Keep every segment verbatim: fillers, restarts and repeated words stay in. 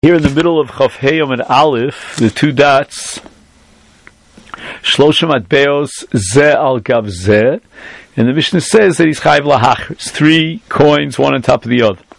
Here in the middle of Chaf Heyom and Aleph, the two dots, Shlosha Matbeos Zeh al Gav Zeh, and the Mishnah says that he's Chayv Lahachris, three coins, one on top of the other.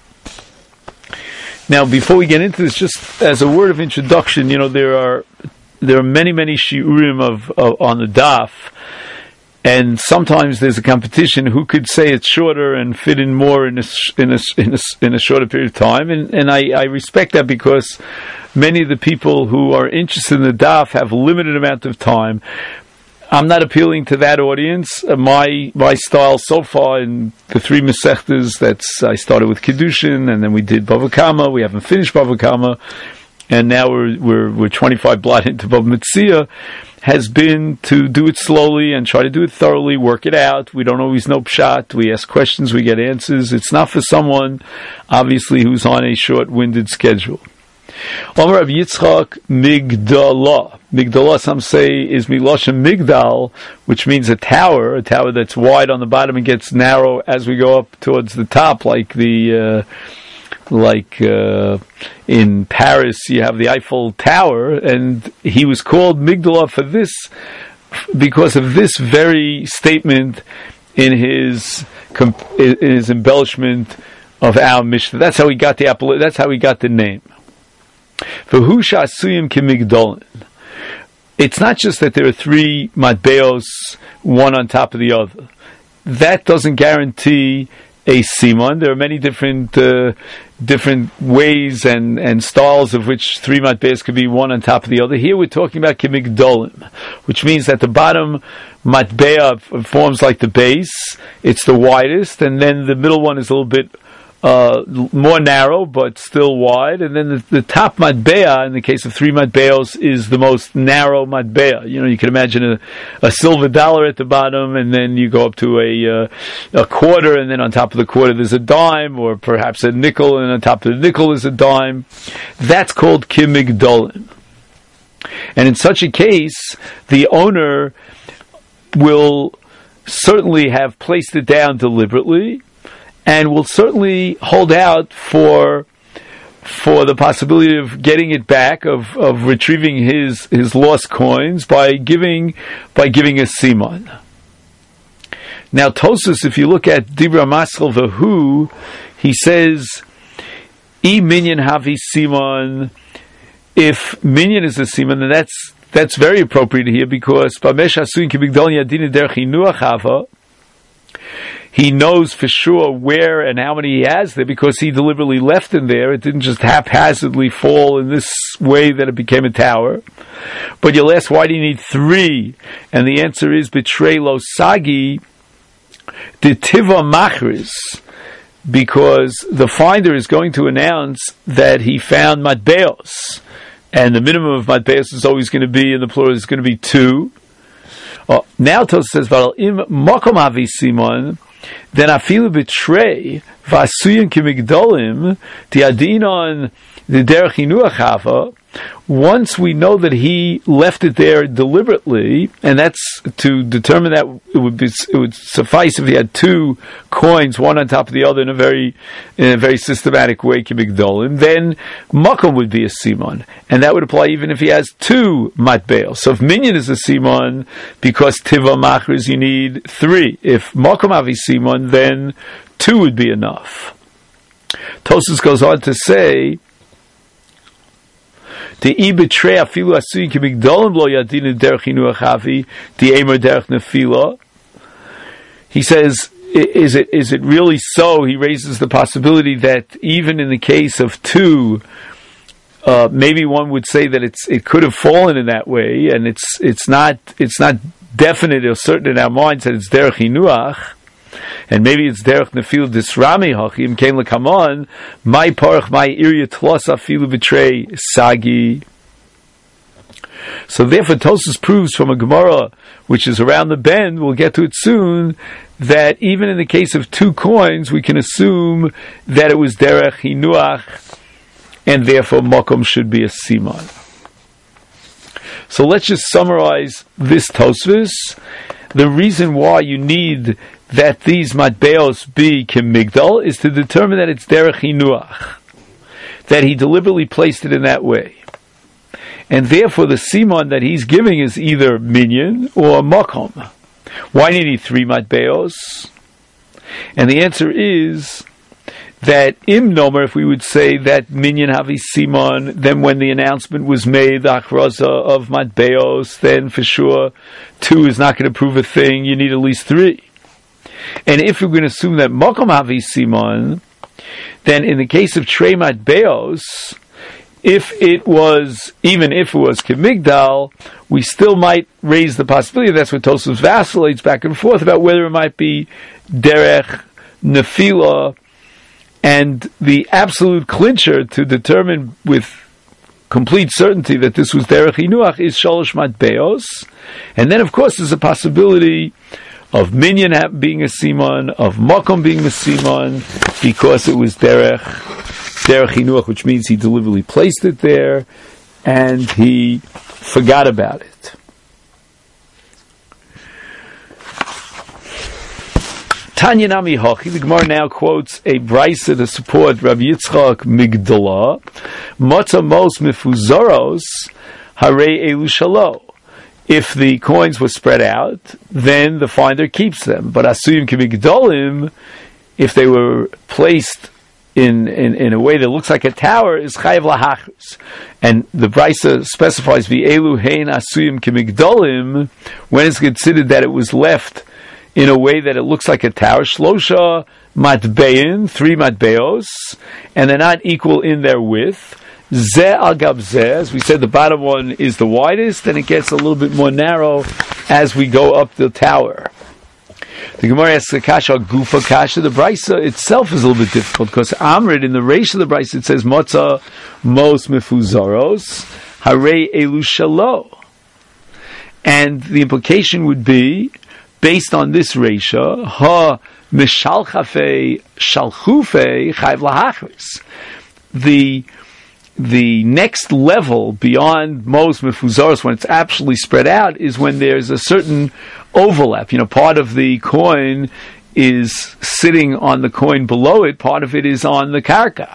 Now, before we get into this, just as a word of introduction, you know, there are there are many, many shiurim of, of on the daf, and sometimes there's a competition who could say it's shorter and fit in more in a in a in a, in a shorter period of time, and and I, I respect that because many of the people who are interested in the daf have a limited amount of time. I'm not appealing to that audience. Uh, my my style so far in the three Masechtas, that's I started with Kiddushin, and then we did Bava Kama. We haven't finished Bava Kama, and now we're we're we're twenty-five blot into Bava Metzia. Has been to do it slowly and try to do it thoroughly, work it out. We don't always know pshat. We ask questions, we get answers. It's not for someone, obviously, who's on a short-winded schedule. Omer Rav Yitzchak Migdalah. Migdalah, some say, is Miloshem Migdal, which means a tower, a tower that's wide on the bottom and gets narrow as we go up towards the top, like the... Uh, like uh, in Paris you have the Eiffel Tower, and he was called Migdalah for this, because of this very statement in his in his embellishment of our Mishnah. That's how he got the appellation. That's how he got the name. V'hu sha'asuyim k'migdolin. It's not just that there are three matbeos, one on top of the other. That doesn't guarantee a siman. There are many different uh, different ways and, and styles of which three matbeos could be one on top of the other. Here we're talking about kimigdolim, which means that the bottom matbea forms like the base. It's the widest, and then the middle one is a little bit uh, more narrow, but still wide. And then the, the top matbea, in the case of three matbeos, is the most narrow matbea. You know, you can imagine a, a silver dollar at the bottom, and then you go up to a uh, a quarter, and then on top of the quarter there's a dime, or perhaps a nickel, and on top of the nickel is a dime. That's called kimigdolim. And in such a case, the owner will certainly have placed it down deliberately, and will certainly hold out for for the possibility of getting it back, of, of retrieving his, his lost coins by giving by giving a siman. Now Tosfos, if you look at Dibra Maskal Vahu, he says, "E minyan havi siman." If minyan is a siman, then that's that's very appropriate here, because Bamesh Asuin Kibigdol Yadin Derech Inuach Hava. He knows for sure where and how many he has there, because he deliberately left them there. It didn't just haphazardly fall in this way that it became a tower. But you'll ask, why do you need three? And the answer is, betray lo sagi de tiva machris, because the finder is going to announce that he found matbeos, and the minimum of matbeos is always going to be, in the plural, is going to be two. Oh, now Tosfos says, "Val im makom havi simon." Then afilu betray v'asuyim kimigdolim tiadinon the derech inuach hava. Once we know that he left it there deliberately, and that's to determine that it would be, it would suffice if he had two coins, one on top of the other, in a very in a very systematic way, kimigdolim, then makom would be a simon, and that would apply even if he has two matbeos. So if minyan is a simon, because tiva machris you need three. If makom avi simon, then two would be enough. Tosfos goes on to say, the e betray afilu asuyin kimigdolim lo yadinu derech inuach havi the emer derech nefila. He says, is it is it really so? He raises the possibility that even in the case of two, uh, maybe one would say that it's it could have fallen in that way, and it's it's not it's not definite or certain in our minds that it's derech inuach. And maybe it's derech nefil disrami hachim came lekamon my parach my area tlos afilu betray sagi. So therefore Tosfos proves from a Gemara which is around the bend, we'll get to it soon, that even in the case of two coins we can assume that it was derech hinuach, and therefore makom should be a siman. So let's just summarize this Tosfos. The reason why you need that these matbeos be kimigdal is to determine that it's derech hinuach. that he deliberately placed it in that way. And therefore the simon that he's giving is either minyan or makom. Why do you need three matbeos? And the answer is that im nomer, if we would say that minyan havi simon, then when the announcement was made, the achraza of matbeos, then for sure two is not going to prove a thing, you need at least three. And if we're going to assume that makom havi simon, then in the case of trei matbeos, if it was, even if it was Kemigdal, we still might raise the possibility, that's what Tosfos vacillates back and forth about whether it might be derech, nefila, and the absolute clincher to determine with complete certainty that this was derech hinuach is shalosh matbeos. And then of course there's a possibility of minyan being a simon, of makom being a simon, because it was derech, derech hinuach, which means he deliberately placed it there and he forgot about it. Tanya Nami Hochi, the Gemara now quotes a brisa to support Rabbi Yitzchak Migdala, Motza Mos Mifuzoros, Hare Elu Shalo. If the coins were spread out, then the finder keeps them. But Asuyim K'Migdolim, if they were placed in, in, in a way that looks like a tower, is Chayav Lahachris. And the brisa specifies V'Elu Hein Asuyim K'Migdolim, when it's considered that it was left in a way that it looks like a tower, Shlosha Matbein, three Matbeos, and they're not equal in their width. Zeh al gab zeh, as we said, the bottom one is the widest, and it gets a little bit more narrow as we go up the tower. The Gemara asks a kasha, gufa kasha. The brisa itself is a little bit difficult because Amrit, in the reish of the brisa, it says motza mos mifuzaros hare elu shalo, and the implication would be, based on this reisha, ha mishalchafe shalchufe chayv lahachris. The the next level beyond most mefuzaros, when it's actually spread out, is when there's a certain overlap. You know, part of the coin is sitting on the coin below it, part of it is on the karka.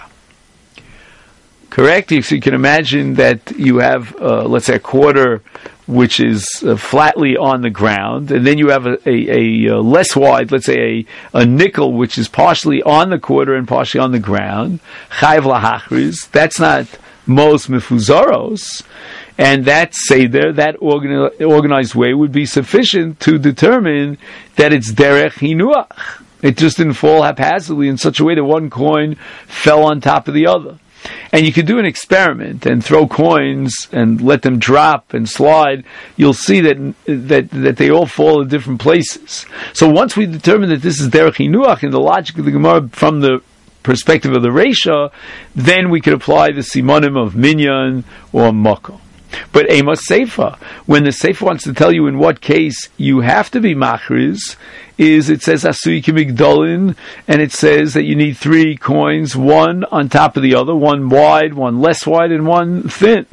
Correct? So you can imagine that you have, uh, let's say, a quarter which is uh, flatly on the ground, and then you have a, a, a, a less wide, let's say a, a nickel, which is partially on the quarter and partially on the ground. Chayv lahachriz, that's not mos mifuzaros, and that seder, that organi- organized way would be sufficient to determine that it's derech hinuach. It just didn't fall haphazardly in such a way that one coin fell on top of the other. And you could do an experiment and throw coins and let them drop and slide. You'll see that that that they all fall in different places. So once we determine that this is derech hinuach in the logic of the Gemara from the perspective of the Reisha, then we could apply the simonim of minyan or makom. But Amos Seifa, when the Seifa wants to tell you in what case you have to be machriz, is it says asui kimigdolin, and it says that you need three coins, one on top of the other, one wide, one less wide, and one thin.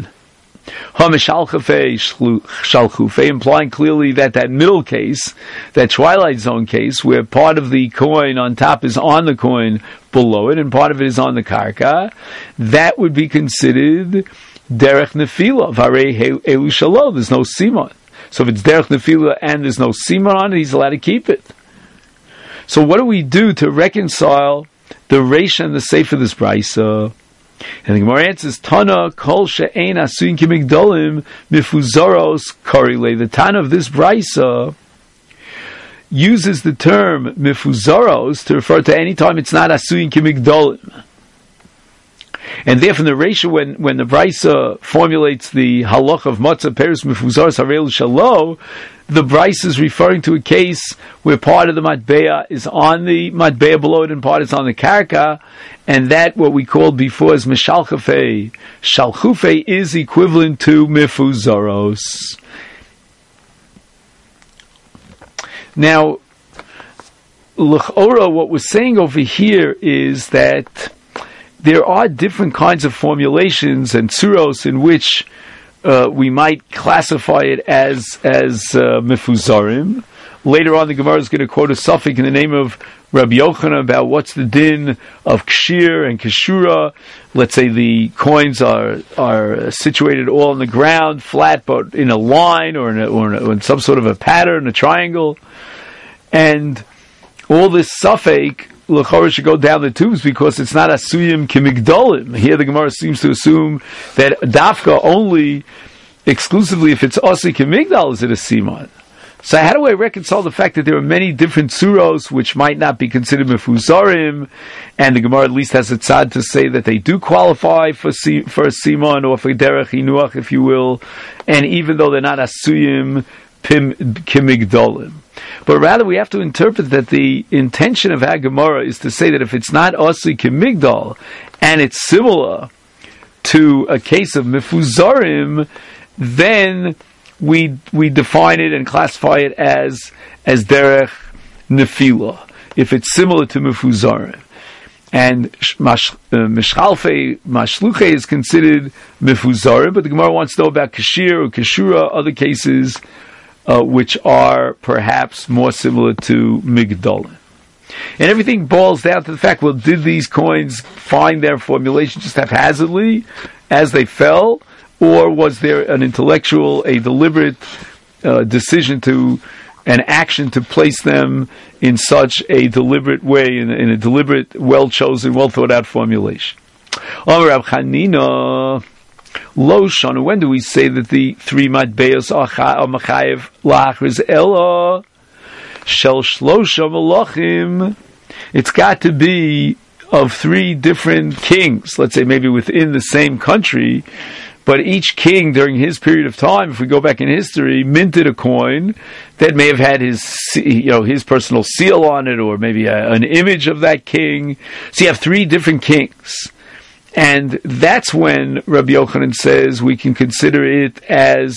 Shalchufe, implying clearly that that middle case, that twilight zone case, where part of the coin on top is on the coin below it, and part of it is on the karka, that would be considered derech nefila, varei elu shalo, there's no simon. So if it's derech nefila and there's no simon on it, he's allowed to keep it. So what do we do to reconcile the reish and the seif of this brisa? And the Gemara answers, Tana kol she'ein asuin kimigdolim mifuzaros korile. The Tana of this brisa uses the term mifuzaros to refer to any time it's not asuin kimigdolim. And therefore, the Reisha, when, when the Brisa formulates the halach of matzah peris mifuzaros harei shalo, the Brisa is referring to a case where part of the matbeya is on the matbeya below it and part is on the karka, and that, what we called before as mishalchafe, shalchufe, is equivalent to mifuzaros. Now, l'chora, what we're saying over here is that there are different kinds of formulations and tsuros in which uh, we might classify it as as uh, mifuzarim. Later on, the Gemara is going to quote a suffix in the name of Rabbi Yochanan about what's the din of kshir and keshura. Let's say the coins are are situated all on the ground, flat, but in a line or in, a, or, in a, or in some sort of a pattern, a triangle. And all this suffix, l'chorah, should go down the tubes because it's not asuyim kimigdolim. Here the Gemara seems to assume that dafka only, exclusively if it's asi kimigdal, is it a siman. So how do I reconcile the fact that there are many different suros which might not be considered mefuzarim, and the Gemara at least has a tzad to say that they do qualify for si, for a siman or for derech inuach, if you will, and even though they're not asuyim pim kimigdolim. But rather we have to interpret that the intention of Gemara is to say that if it's not asi kimigdal, and it's similar to a case of mefuzarim, then we we define it and classify it as as derech nefila, if it's similar to mefuzarim. And mishchalfe mashluche is considered mefuzarim, but the Gemara wants to know about kashir or kashura, other cases uh, which are perhaps more similar to migdolim. And everything boils down to the fact, well, did these coins find their formulation just haphazardly as they fell? Or was there an intellectual, a deliberate uh, decision to, an action to place them in such a deliberate way, in, in a deliberate, well-chosen, well-thought-out formulation? Amar Rab Chanina, Lo Shanu, when do we say that the three matbeos are machayev la'achriz ela shel shlosha malachim? It's got to be of three different kings, let's say maybe within the same country. But each king during his period of time, if we go back in history, minted a coin that may have had his, you know, his personal seal on it, or maybe a, an image of that king. So you have three different kings. And that's when Rabbi Yochanan says we can consider it as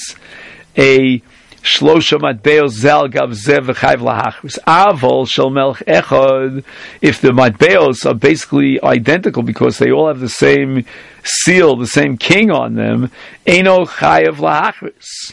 a shlosha matbeos zal gav zev v'chayv lahachris. Avol shel melech echad, if the matbeos are basically identical because they all have the same seal, the same king on them, eino chayav lahachris.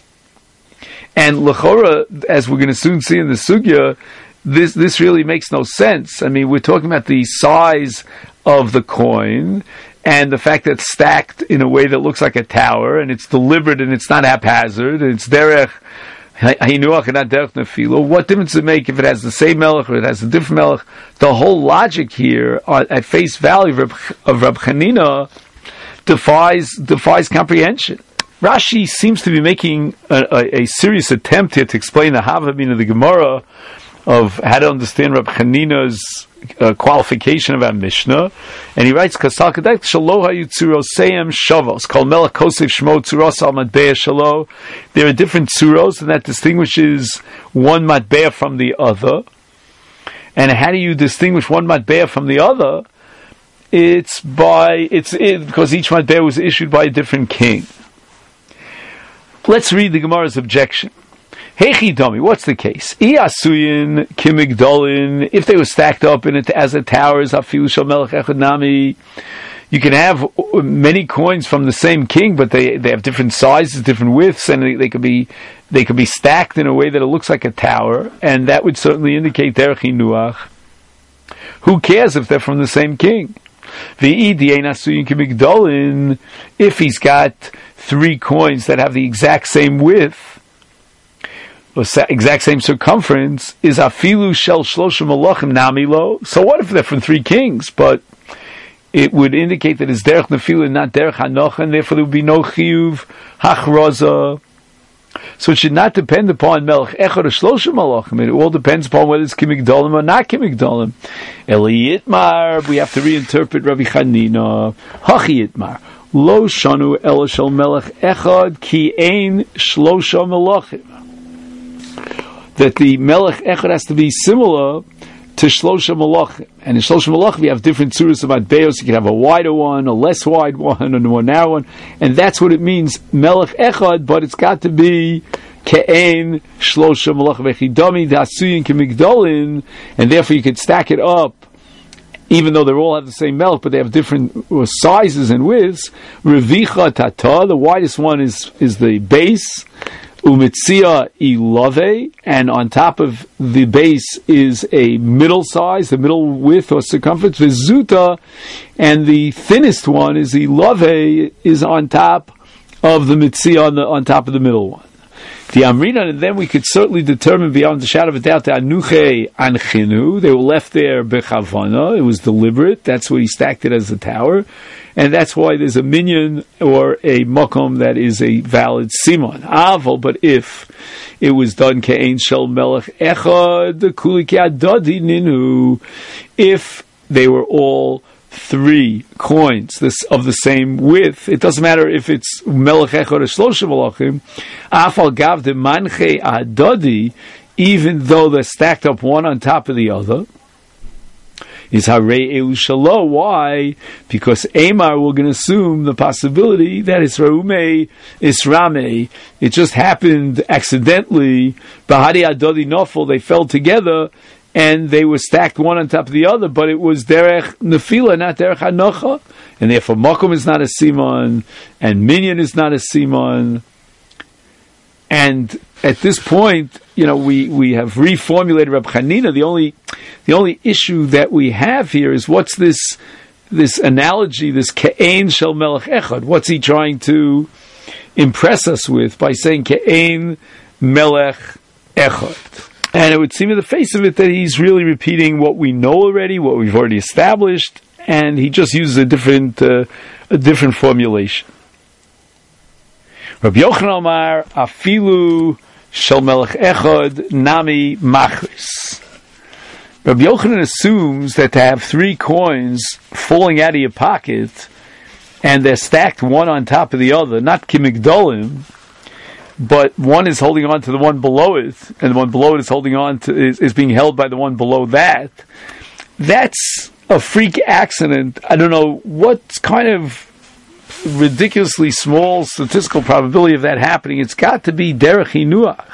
And l'chora, as we're going to soon see in the sugya, this this really makes no sense. I mean, we're talking about the size of the coin and the fact that it's stacked in a way that looks like a tower, and it's deliberate and it's not haphazard, and it's derech hinuach and not derech nefila. What difference does it make if it has the same melech or it has a different melech? The whole logic here, uh, at face value of, of Rab Chanina, defies defies comprehension. Rashi seems to be making a, a, a serious attempt here to explain the Havamina of the Gemara of how to understand Rab Chanina's uh, qualification of our Mishnah, and he writes, "Kasal kadek shalo hayutzuro seim shavos kol melech kosef shmo tzuros al matbeah shalo." There are different tzuros, and that distinguishes one matbeah from the other. And how do you distinguish one matbeah from the other? It's by it's it, because each matbeah was issued by a different king. Let's read the Gemara's objection. Hechi Domi, what's the case? Iyasuyin kimigdolin, if they were stacked up in it as a tower, afilu shel melech echad nami, you can have many coins from the same king, but they, they have different sizes, different widths, and they, they could be they could be stacked in a way that it looks like a tower, and that would certainly indicate derech hinuach. Who cares if they're from the same king? If he's got three coins that have the exact same width, or exact same circumference, is afilu shel shloshim malachim namilo. So what if they're from three kings? But it would indicate that it's derech nefila and not derech hanocha, and therefore there would be no chiyuv hachraza. So it should not depend upon melech echad or shloshim malachim. It all depends upon whether it's kimigdolim or not kimigdolim. Eli yitmar, we have to reinterpret Rabbi Chanina. Hachi yitmar lo shanu ela shel melech echad ki ein shlosha malachim. That the melech echad has to be similar to shlosha malachim, and in shlosha malachim we have different tzuros of matbeos. You can have a wider one, a less wide one, and a more narrow one, and that's what it means, melech echad. But it's got to be ke'en shlosha malachim echidami da'asuyin kemigdolin, and therefore you could stack it up, even though they all have the same melech, but they have different sizes and widths. Revicha tata, the widest one is is the base. Umitzia ilove, and on top of the base is a middle size, the middle width or circumference, vizuta, and the thinnest one is ilove, is on top of the mitzia, on the on top of the middle one. The Amrina, and then we could certainly determine beyond the shadow of a doubt that Anuche Anchinu, they were left there bechavana, it was deliberate, that's why he stacked it as a tower, and that's why there's a minyan or a makom that is a valid simon. Aval, but if it was done ke'ein shel melech echad, kuli ke'adadi ninu, if they were all three coins this, of the same width, it doesn't matter if it's melech echad or shlosha malachim, afal gav de manche adadi, even though they're stacked up one on top of the other, is harei elu shalo. Why? Because Amar, we're going to assume the possibility that it's raume, it's rame, it just happened accidentally, bahari adadi nofel, they fell together, and they were stacked one on top of the other, but it was derech nefila, not derech hanocha, and therefore makom is not a simon, and minyan is not a simon. And at this point, you know, we, we have reformulated Reb Chanina. The only the only issue that we have here is what's this this analogy, this ke'ein shel melech echad. What's he trying to impress us with by saying ke'ein melech echad? And it would seem in the face of it that he's really repeating what we know already, what we've already established, and he just uses a different uh, a different formulation. Rabbi Yochanan Amar, afilu shel melech echad nami machris. Rabbi Yochanan assumes that to have three coins falling out of your pocket, and they're stacked one on top of the other, not kimigdolim, but one is holding on to the one below it, and the one below it is holding on to is, is being held by the one below that. That's a freak accident. I don't know what kind of ridiculously small statistical probability of that happening. It's got to be derech hinuach.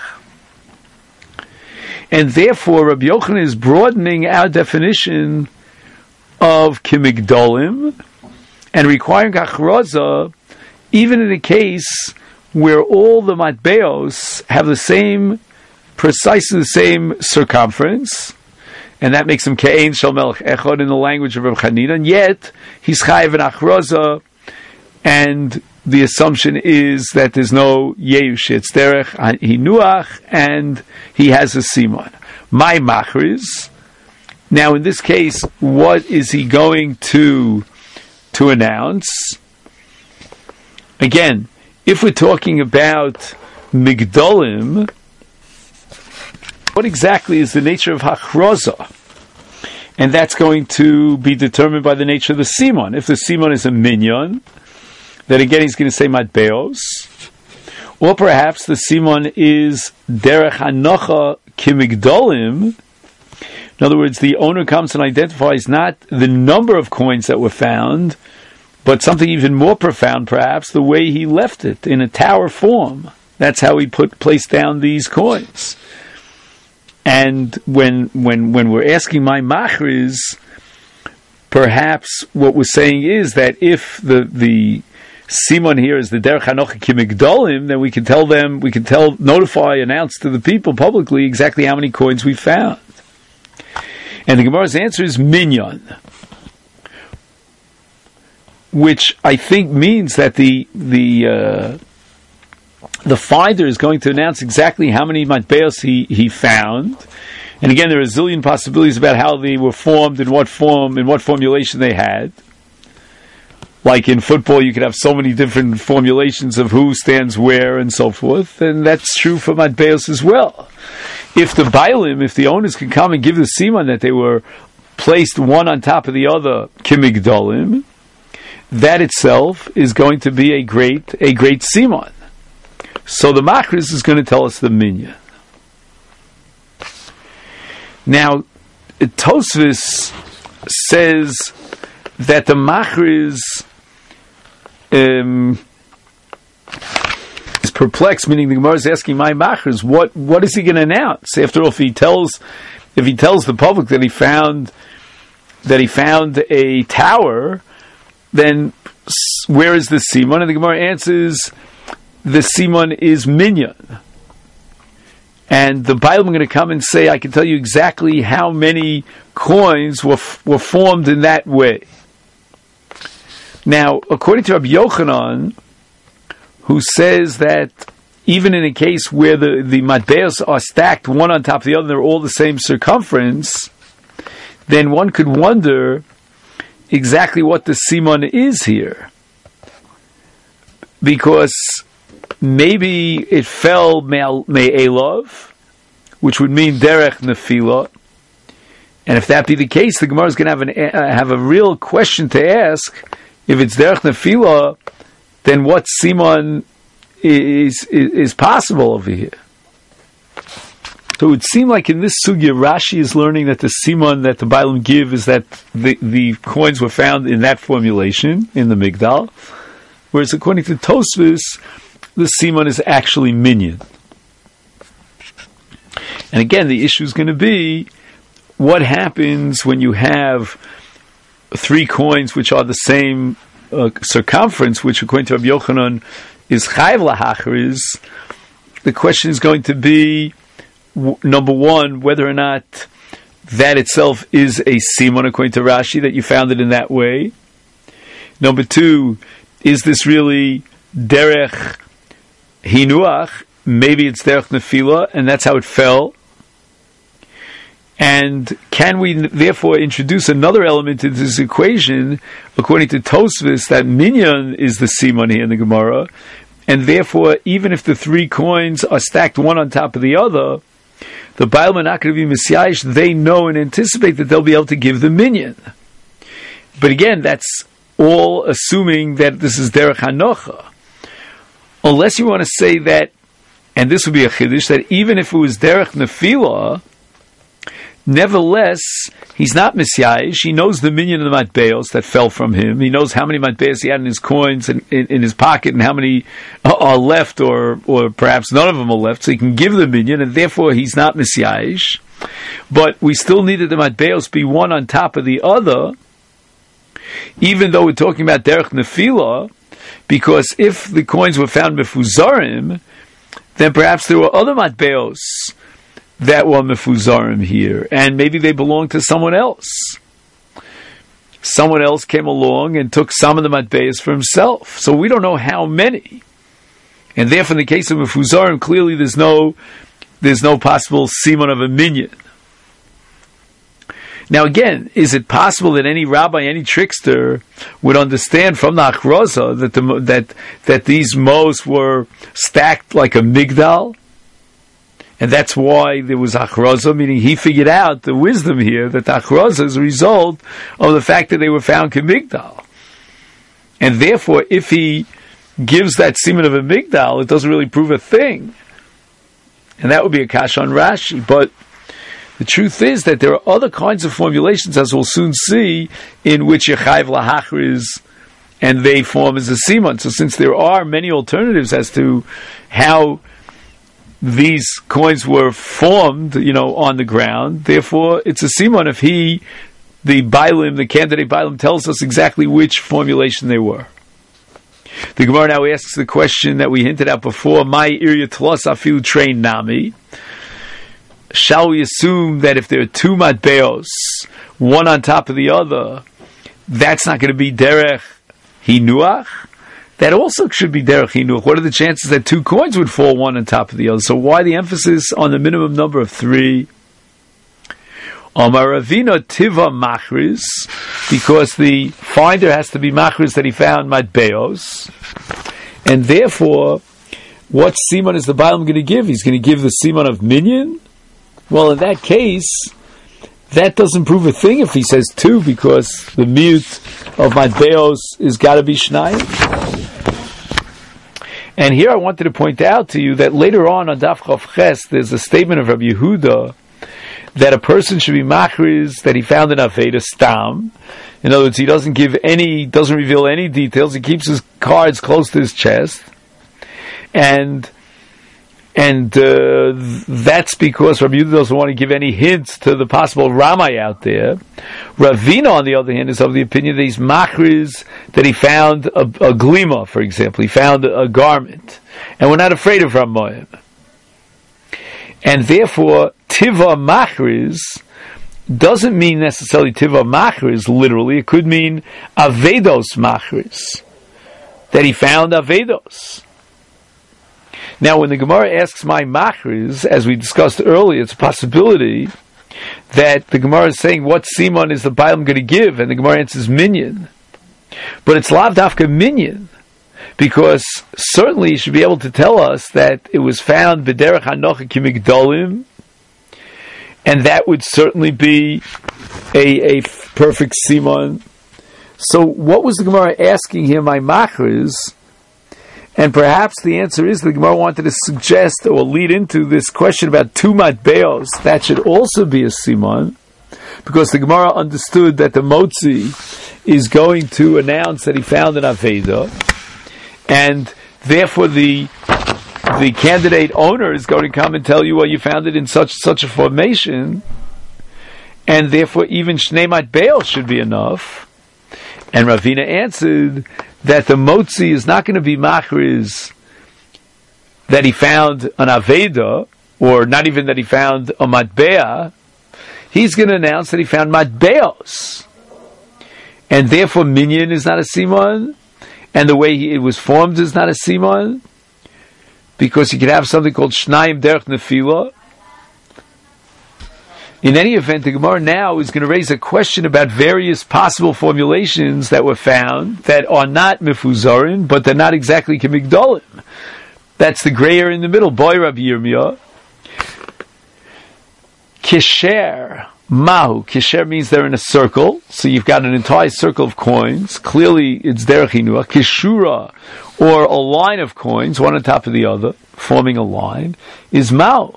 And therefore, Rabbi Yochanan is broadening our definition of kimigdolim and requiring achraza, even in a case where all the matbeos have the same, precisely the same circumference, and that makes him ke'ein shel melech echad in the language of Reb Chanina, and yet he's chayiv an achraza, and the assumption is that there's no yeush, it's derech hinuach, and he has a simon. My machriz. Now, in this case, what is he going to to announce? Again, if we're talking about migdolim, what exactly is the nature of hachroza? And that's going to be determined by the nature of the simon. If the simon is a minyan, then again he's going to say matbeos. Or perhaps the simon is derech hanocha kimigdolim. In other words, the owner comes and identifies not the number of coins that were found, but something even more profound, perhaps, the way he left it in a tower form. That's how he put placed down these coins. And when when when we're asking my machriz, perhaps what we're saying is that if the the simon here is the derech hanocha kimigdolim, then we can tell them, we can tell, notify, announce to the people publicly exactly how many coins we found. And the Gemara's answer is minyan, which I think means that the the uh, the finder is going to announce exactly how many matbeos he, he found. And again, there are a zillion possibilities about how they were formed, in what form, in what formulation they had. Like in football, you could have so many different formulations of who stands where and so forth, and that's true for matbeos as well. If the bailim, if the owners can come and give the siman that they were placed one on top of the other, kimigdolim, that itself is going to be a great a great siman. So the machriz is going to tell us the minyan. Now, Tosfos says that the machriz um, is perplexed, meaning the Gemara is asking my machriz, what what is he going to announce? After all, if he tells if he tells the public that he found that he found a tower, then where is the simon? And the Gemara answers, the simon is minyan. And the Bible are going to come and say, I can tell you exactly how many coins were were formed in that way. Now, according to Rabbi Yochanan, who says that even in a case where the, the matbeos are stacked one on top of the other, they're all the same circumference, then one could wonder exactly what the simon is here. Because maybe it fell me'elov, which would mean derech nefila. And if that be the case, the Gemara is going to have, an, uh, have a real question to ask. If it's derech nefila, then what simon is, is is possible over here? So it would seem like in this sugya, Rashi is learning that the simon that the Bailam give is that the, the coins were found in that formulation, in the Migdal, whereas according to Tosfos, the simon is actually minyan. And again, the issue is going to be, what happens when you have three coins which are the same uh, circumference, which according to Rabbi Yochanan is chayv lahachriz? The question is going to be, w- number one, whether or not that itself is a simon according to Rashi, that you found it in that way. Number two, is this really derech hinuach? Maybe it's derech nefila, and that's how it fell. And can we therefore introduce another element into this equation, according to Tosfos, that minyan is the simon here in the Gemara, and therefore, even if the three coins are stacked one on top of the other, the Bailam are not going to be misyayish. They know and anticipate that they'll be able to give the minyan. But again, that's all assuming that this is derech hanocha. Unless you want to say that, and this would be a chiddush, that even if it was derech nefila, nevertheless, he's not misyayish. He knows the minyan of the matbeos that fell from him. He knows how many matbeos he had in his coins and in, in his pocket, and how many are left, or or perhaps none of them are left. So he can give the minyan, and therefore he's not misyayish. But we still needed the matbeos be one on top of the other, even though we're talking about derech nefila, because if the coins were found mefuzarim, then perhaps there were other matbeos that were mefuzarim here, and maybe they belonged to someone else. Someone else came along and took some of the matbeos for himself. So we don't know how many. And therefore, in the case of mefuzarim, clearly there's no there's no possible simon of a minyan. Now again, is it possible that any rabbi, any trickster would understand from the Achroza that the, that that these mos were stacked like a migdal? And that's why there was Achroza, meaning he figured out the wisdom here that the Achroza is a result of the fact that they were found kemigdal. And therefore, if he gives that semen of a migdal, it doesn't really prove a thing. And that would be a kash on Rashi. But the truth is that there are other kinds of formulations, as we'll soon see, in which Yechayv lahachriz and they form as a simon. So since there are many alternatives as to how these coins were formed, you know, on the ground, therefore it's a simon if he, the Bailim, the candidate Bailim, tells us exactly which formulation they were. The Gemara now asks the question that we hinted at before, my irya tlos afilu train nami. Shall we assume that if there are two matbeos, one on top of the other, that's not going to be derech hinuach? That also should be derech hinuach. What are the chances that two coins would fall one on top of the other? So why the emphasis on the minimum number of three? Amar Ravina tiva machriz, because the finder has to be machriz that he found matbeos, and therefore, what simon is the Bailam going to give? He's going to give the simon of minyan? Well, in that case, that doesn't prove a thing if he says two, because the mute of matbeos is got to be shnayim. And here I wanted to point out to you that later on on Daf Chav Ches, there's a statement of Rabbi Yehuda that a person should be machriz that he found an Aveda stam. In other words, he doesn't give any, doesn't reveal any details. He keeps his cards close to his chest, and and uh, that's because Rabbi Yehuda doesn't want to give any hints to the possible Ramai out there. Ravina, on the other hand, is of the opinion that he's machriz that he found a, a glima, for example. He found a, a garment, and we're not afraid of Ramayim. And therefore, tiva machriz doesn't mean necessarily tiva machriz literally. It could mean avedos machriz, that he found avedos. Now, when the Gemara asks my machriz, as we discussed earlier, it's a possibility that the Gemara is saying, what simon is the Bailam going to give? And the Gemara answers minyan. But it's lav dafka minyan, because certainly you should be able to tell us that it was found b'derech hanocha kimigdolim, and that would certainly be a, a perfect simon. So what was the Gemara asking here, my machriz? And perhaps the answer is the Gemara wanted to suggest or lead into this question about two matbeos. That should also be a simon, because the Gemara understood that the motzi is going to announce that he found an aveda, and therefore the the candidate owner is going to come and tell you, well, you found it in such such a formation, and therefore even shnei matbeos should be enough. And Ravina answered that the motzi is not going to be machriz that he found an aveda, or not even that he found a matbea. He's going to announce that he found matbeos, and therefore minyan is not a simon, and the way he, it was formed is not a simon, because you could have something called shnayim derech nefila. In any event, the Gemara now is going to raise a question about various possible formulations that were found that are not mifuzarin, but they're not exactly kemigdolim. That's the gray area in the middle. Boy Rabbi Yirmiyah. Kisher mahu. Kisher means they're in a circle, so you've got an entire circle of coins. Clearly, it's derech hinua. Kishura, or a line of coins, one on top of the other, forming a line, is mahu.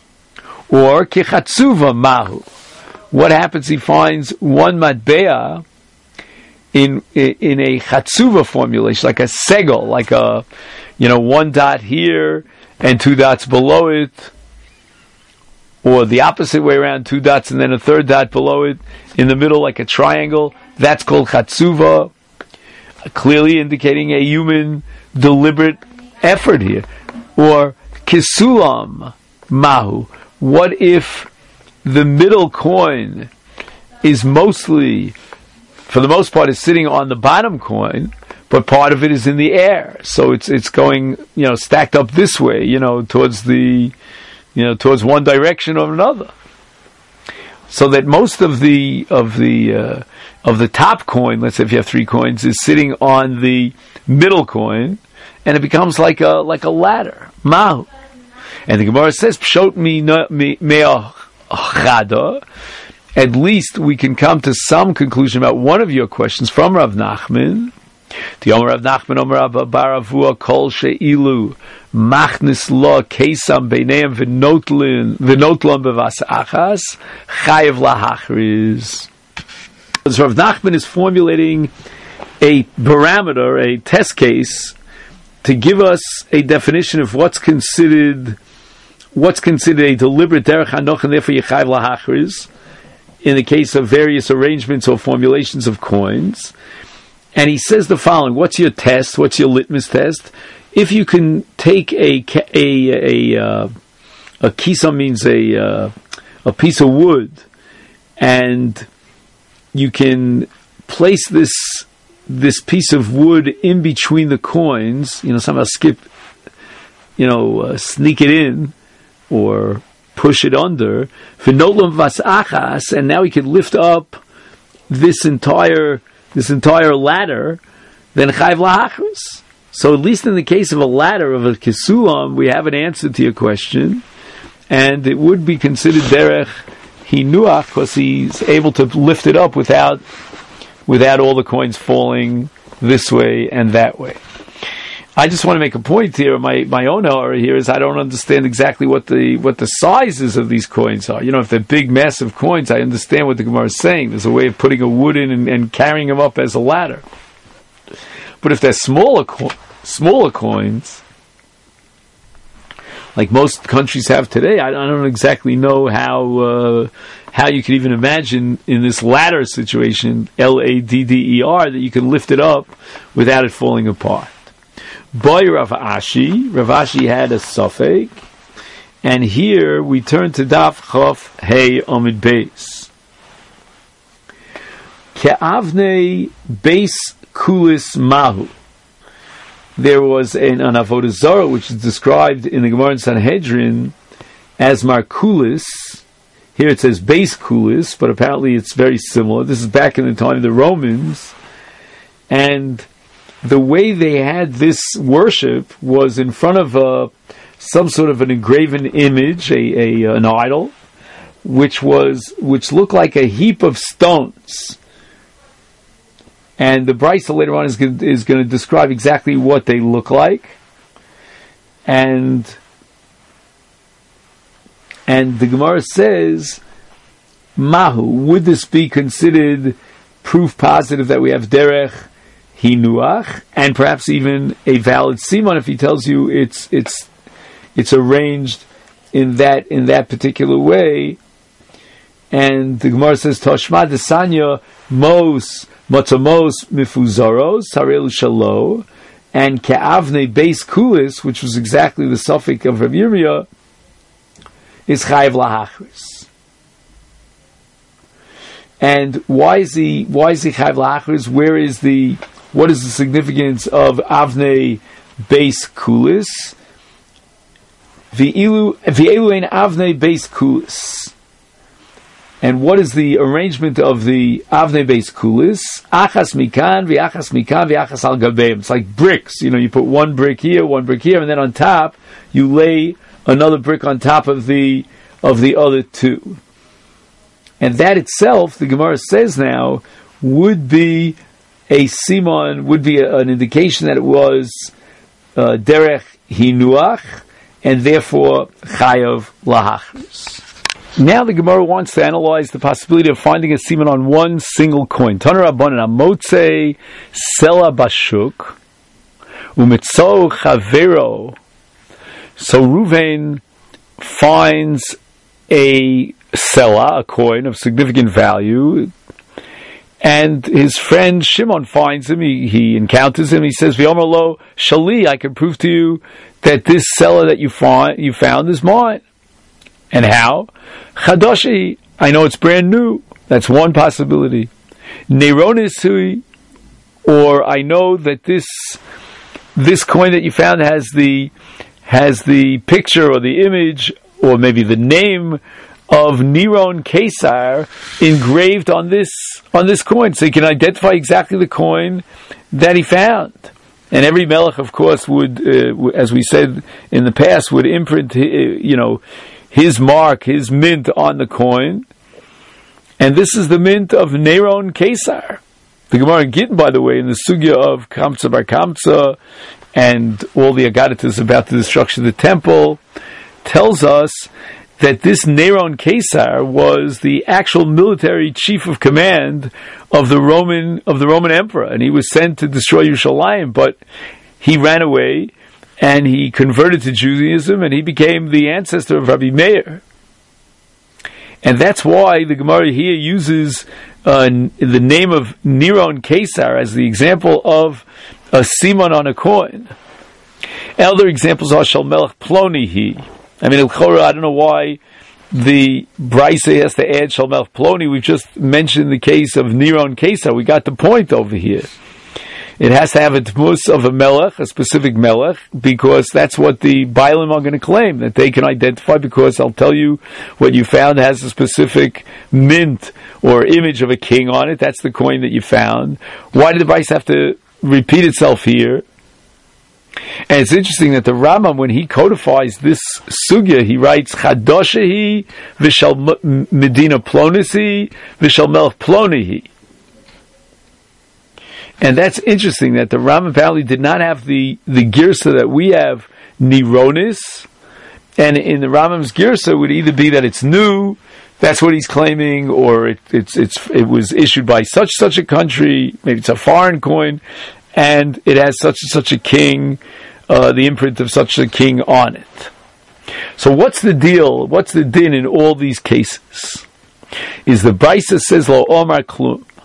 Or kichatzuva mahu. What happens? He finds one matbea in in a chatzuva formulation, like a segel, like a you know one dot here and two dots below it, or the opposite way around, two dots and then a third dot below it, in the middle like a triangle. That's called chatzuva, clearly indicating a human deliberate effort here. Or kisulam mahu. What if the middle coin is mostly, for the most part, is sitting on the bottom coin, but part of it is in the air, so it's it's going, you know, stacked up this way, you know, towards the, you know, towards one direction or another, so that most of the of the uh, of the top coin, let's say if you have three coins, is sitting on the middle coin, and it becomes like a like a ladder, mahu. And the Gemara says, Pshot mi me'achada. At least we can come to some conclusion about one of your questions from Rav Nachman. The Omer Rav Nachman, Omer Rav Baravua, Kol she'ilu, machnis lo, kesam beineim, v'notlan bevas achas, chayev lahachriz. So Rav Nachman is formulating a parameter, a test case, to give us a definition of what's considered what's considered a deliberate derech hanoch, and therefore yechayev lahachriz, in the case of various arrangements or formulations of coins. And he says the following: what's your test? What's your litmus test? If you can take a a a uh, a kisa, means a uh, a piece of wood, and you can place this this piece of wood in between the coins, you know, somehow skip, you know, uh, sneak it in, or push it under, and now he can lift up this entire this entire ladder, then chayv lahachris. So at least in the case of a ladder, of a kisulam, we have an answer to your question, and it would be considered derech hinuach, because he's able to lift it up without without all the coins falling this way and that way. I just want to make a point here. My my own error here is I don't understand exactly what the what the sizes of these coins are. You know, if they're big, massive coins, I understand what the Gemara is saying. There's a way of putting a wood in and, and carrying them up as a ladder. But if they're smaller co- smaller coins, like most countries have today, I, I don't exactly know how uh, how you could even imagine in this ladder situation, L A D D E R, that you can lift it up without it falling apart. Boy Rav Ashi, Rav Ashi had a suffix, And here we turn to Daf Chof Hey Omid Beis. Ke'avnei Beis Kulis Mahu. There was an, an Avodah Zarah which is described in the Gemara in Sanhedrin as Markulis. Here it says Beis Kulis, but apparently it's very similar. This is back in the time of the Romans. And the way they had this worship was in front of a, some sort of an engraven image, a, a an idol, which was which looked like a heap of stones. And the Brisa later on is going, is going to describe exactly what they look like. And and the Gemara says, Mahu, would this be considered proof positive that we have derech hinuach, and perhaps even a valid siman if he tells you it's it's it's arranged in that in that particular way? And the Gemara says, Toshma desanya mos Matzamos mifuzaros harel shalo, and ke'avnei beis kulis, which was exactly the suffix of Rav Yirmiyah, is chayiv lahachris. And why is he why is he chayiv lahachris? Where is the what is the significance of avnei beis kulis? V'ilu v'ielu ein avnei beis kulis. And what is the arrangement of the Avnei Beis Kulis? Achas mikan, v'achas mikan, v'achas al gabeim. It's like bricks. You know, you put one brick here, one brick here, and then on top you lay another brick on top of the of the other two. And that itself, the Gemara says now, would be a simon, would be a, an indication that it was uh, derech hinuach, and therefore chayav lahachris. Now the Gemara wants to analyze the possibility of finding a semen on one single coin. Taner Rabbanan Amotze Sela Bashuk Umitzo Chavero. So Reuven finds a Sela, a coin of significant value, and his friend Shimon finds him. He, he encounters him. He says, "V'yomer lo Shali, I can prove to you that this Sela that you find you found is mine." And how? Chadoshi, I know it's brand new. That's one possibility. Neironisui, or I know that this this coin that you found has the has the picture or the image or maybe the name of Neron Caesar engraved on this on this coin, so you can identify exactly the coin that he found. And every melech, of course, would, uh, as we said in the past, would imprint, uh, you know, his mark, his mint on the coin. And this is the mint of Neron Caesar. The Gemara in Gittin, by the way, in the sugya of Kamsa bar Kamsa and all the Agaditas about the destruction of the temple, tells us that this Neron Caesar was the actual military chief of command of the Roman of the Roman emperor, and he was sent to destroy Yerushalayim, but he ran away and he converted to Judaism, and he became the ancestor of Rabbi Meir. And that's why the Gemara here uses uh, the name of Neron Caesar as the example of a simon on a coin. Other examples are Shal Melech Ploni Hi. I mean, I don't know why the Brisa has to add Shal Melech Ploni. We've just mentioned the case of Neron Caesar. We got the point over here. It has to have a tmus of a melech, a specific melech, because that's what the Bailim are going to claim, that they can identify, because I'll tell you what you found has a specific mint or image of a king on it. That's the coin that you found. Why did the Brisa have to repeat itself here? And it's interesting that the Rambam, when he codifies this sugya, he writes Chadoshehi v'shal Medina Plonisi v'shal Melech Plonihi. And that's interesting that the Rambam apparently did not have the, the girsa that we have, Neronis. And in the Rambam's girsa, it would either be that it's new, that's what he's claiming, or it, it's, it's, it was issued by such such a country, maybe it's a foreign coin, and it has such and such a king, uh, the imprint of such a king on it. So what's the deal? What's the din in all these cases? Is the Brisa says, Lo Omar Klum.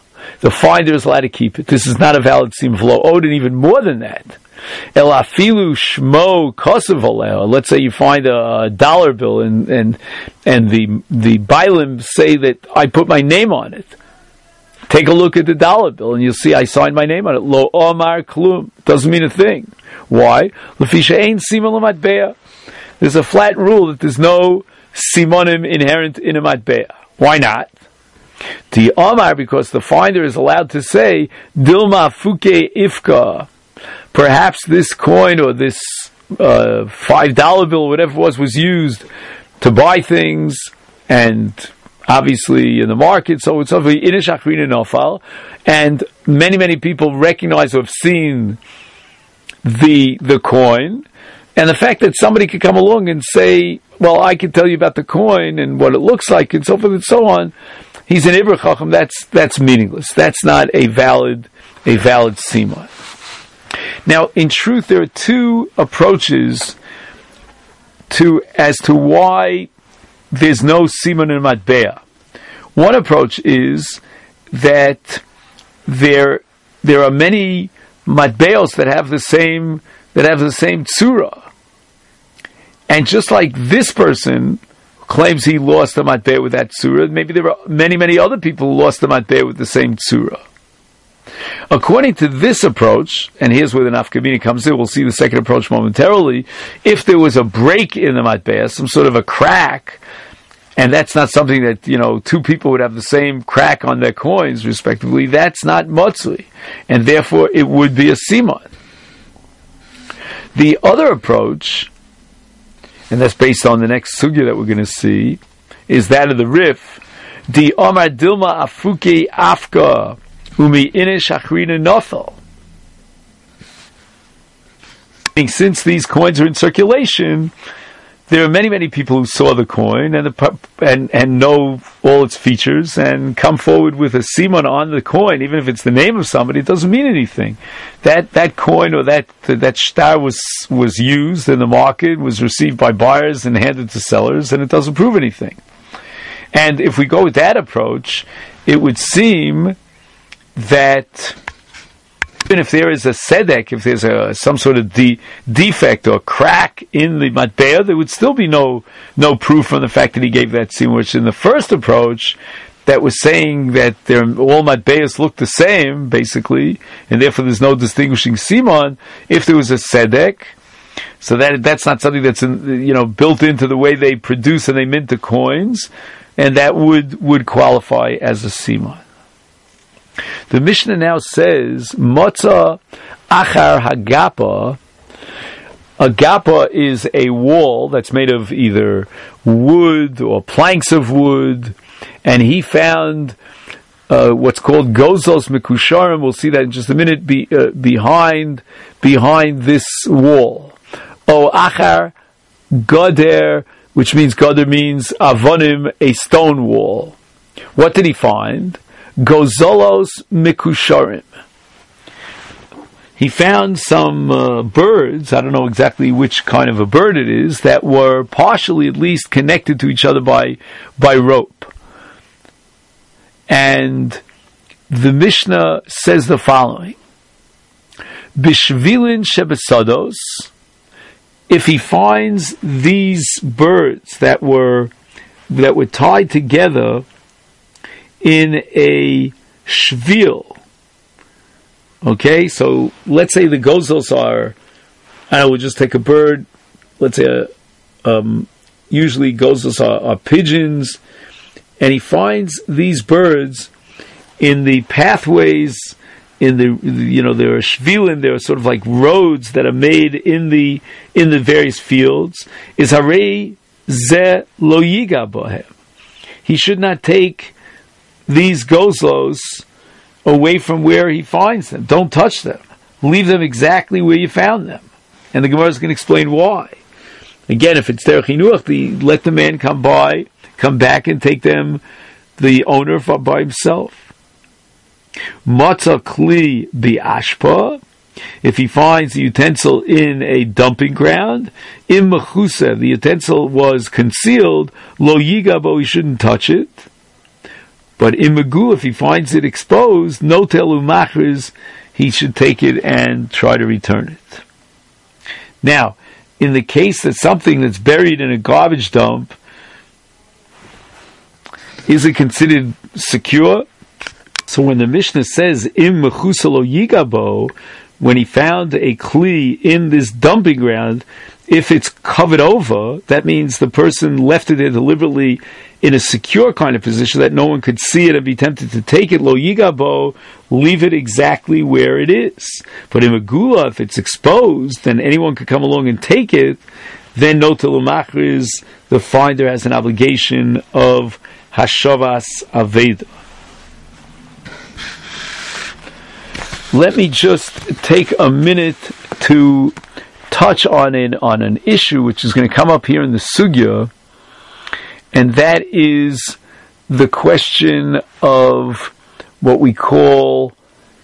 the finder is allowed to keep it. This is not a valid sim v'lo od, and even more than that. El afilu shmo kosev aleh. Let's say you find a dollar bill, and and and the the bailim say that I put my name on it. Take a look at the dollar bill, and you'll see I signed my name on it. Lo omar klum, doesn't mean a thing. Why? Lefisha ein simon l'matbea. There's a flat rule that there's no simonim inherent in a matbea. Why not? The omar, because the finder is allowed to say dilma fuke ifka. Perhaps this coin or this uh, five dollar bill, or whatever it was, was used to buy things, and obviously in the market, so it's over inish achrina nofal, and many many people recognize or have seen the the coin, and the fact that somebody could come along and say, well, I can tell you about the coin and what it looks like and so forth and so on. He's an Ibra Chacham. That's that's meaningless. That's not a valid a valid sima. Now, in truth, there are two approaches to as to why there's no siman in matbea. One approach is that there there are many matbeos that have the same that have the same tzura, and just like this person claims he lost the matbea with that tzura, maybe there are many many other people who lost the matbea with the same tzura. According to this approach, and here's where the nafkamina comes in, we'll see the second approach momentarily, if there was a break in the matbea, some sort of a crack, and that's not something that, you know, two people would have the same crack on their coins, respectively, that's not motzui, and therefore it would be a siman. The other approach, and that's based on the next sugya that we're going to see, is that of the Rif, Di Omar Dilma Afuke Afka, Umi inish achrina nothal. Since these coins are in circulation, there are many, many people who saw the coin and the, and and know all its features and come forward with a siman on the coin, even if it's the name of somebody. It doesn't mean anything. That that coin or that that shtar was was used in the market, was received by buyers and handed to sellers, and it doesn't prove anything. And if we go with that approach, it would seem that even if there is a sedek, if there's a some sort of de- defect or crack in the matbea, there would still be no no proof from the fact that he gave that siman. Which in the first approach, that was saying that they're, all matbeas look the same, basically, and therefore there's no distinguishing siman. If there was a sedek, so that that's not something that's in, you know built into the way they produce and they mint the coins, and that would would qualify as a siman. The Mishnah now says, Motza Achar Hagapa. A gapa is a wall that's made of either wood or planks of wood, and he found uh, what's called gozos mekusharim. We'll see that in just a minute. Be, uh, behind behind this wall. O Achar Goder, which means Goder means avonim, a stone wall. What did he find? Gozolos mikusharim. He found some uh, birds, I don't know exactly which kind of a bird it is, that were partially at least connected to each other by by rope. And the Mishnah says the following: Bishvilin shebesados, if he finds these birds that were that were tied together in a shvil. Okay, so let's say the gozos are, I don't know, we'll just take a bird, let's say, a, um, usually gozos are, are pigeons, and he finds these birds in the pathways, in the, you know, there are shvilin, there are sort of like roads that are made in the, in the various fields, is harei ze lo yiga bohem. He should not take these gozlos away from where he finds them. Don't touch them. Leave them exactly where you found them. And the Gemara is going to explain why. Again, if it's derech chinuch, the let the man come by, come back and take them, the owner by himself. Matzah kli bi'ashpa, if he finds the utensil in a dumping ground, im mechusa, the utensil was concealed, lo yigabo, he shouldn't touch it. But in Megula, if he finds it exposed, no telu machriz, he should take it and try to return it. Now, in the case that something that's buried in a garbage dump, is it considered secure? So when the Mishnah says, Im mechusalo yigabo, when he found a kli in this dumping ground, if it's covered over, that means the person left it there deliberately in a secure kind of position that no one could see it and be tempted to take it. Lo yigabo, leave it exactly where it is. But in Megula, if it's exposed, then anyone could come along and take it. Then no telumachriz, the finder has an obligation of hashavas aveda. Let me just take a minute to touch on an, on an issue which is going to come up here in the sugya, and that is the question of what we call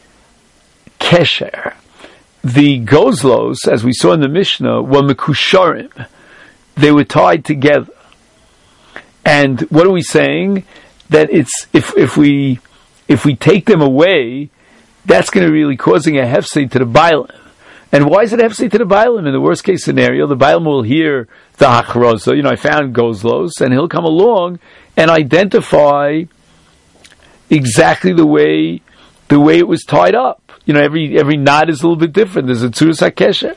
kesher. The gozlos, as we saw in the Mishnah, were mekusharim. They were tied together. And what are we saying? That it's if if we if we take them away, that's going to be really causing a hefsei to the bailim. And why is it a hefsei to the bailim? In the worst case scenario, the bailim will hear the hachroza. You know, I found gozlos, and he'll come along and identify exactly the way the way it was tied up. You know, every every knot is a little bit different. There's a tzuras hakesher,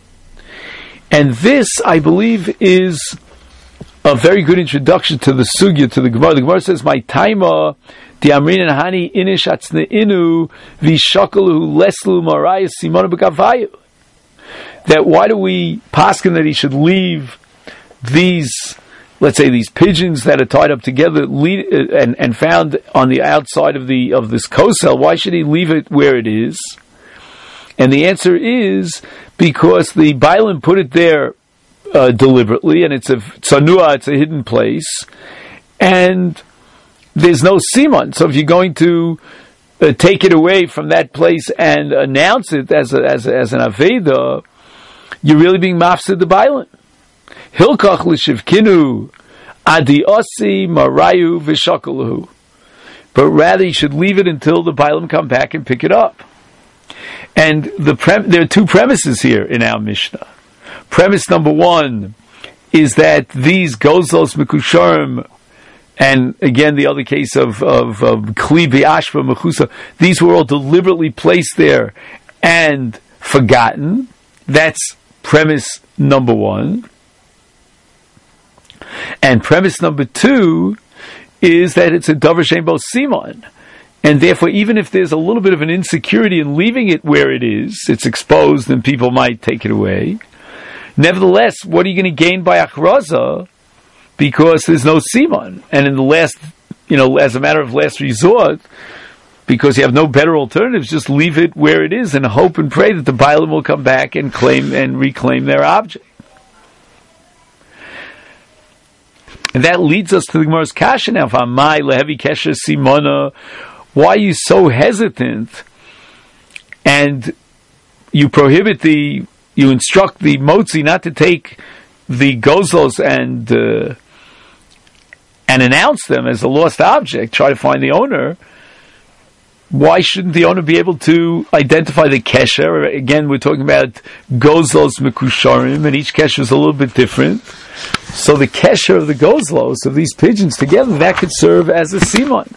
and this, I believe, is a very good introduction to the sugya, to the Gemara. The Gemara says, "My taima the amrin and hani inish atzneinu v'shakalu leslu marayas simona b'gavayu." That why do we paskin that he should leave these, let's say, these pigeons that are tied up together lead, uh, and and found on the outside of the of this kosel? Why should he leave it where it is? And the answer is because the bailim put it there uh, deliberately, and it's a tzanua, it's a hidden place, and there's no siman. So if you're going to uh, take it away from that place and announce it as a, as a, as an aveda, you're really being mafsid the bailim. Hilkach l'shivkinu adi osi marayu v'shakalahu. But rather, you should leave it until the bailim come back and pick it up. And the pre- there are two premises here in our Mishnah. Premise number one is that these gozlos mekusharim, and again the other case of of, of kli b'ashva mechusa, these were all deliberately placed there and forgotten. That's premise number one. And premise number two is that it's a davar shein bo simon, and therefore, even if there's a little bit of an insecurity in leaving it where it is, it's exposed and people might take it away. Nevertheless, what are you going to gain by achraza? Because there's no simon, and in the last, you know, as a matter of last resort, because you have no better alternatives, just leave it where it is and hope and pray that the bailim will come back and claim and reclaim their object. And that leads us to the Gemara's kasha now. V'amai lehevi kesher simona. Why are you so hesitant? And you prohibit the, you instruct the motzi not to take the gozlos and uh, and announce them as a lost object. Try to find the owner. Why shouldn't the owner be able to identify the kesher? Again, we're talking about gozlos mekusharim, and each kesher is a little bit different. So the kesher of the gozlos, of these pigeons together, that could serve as a simon.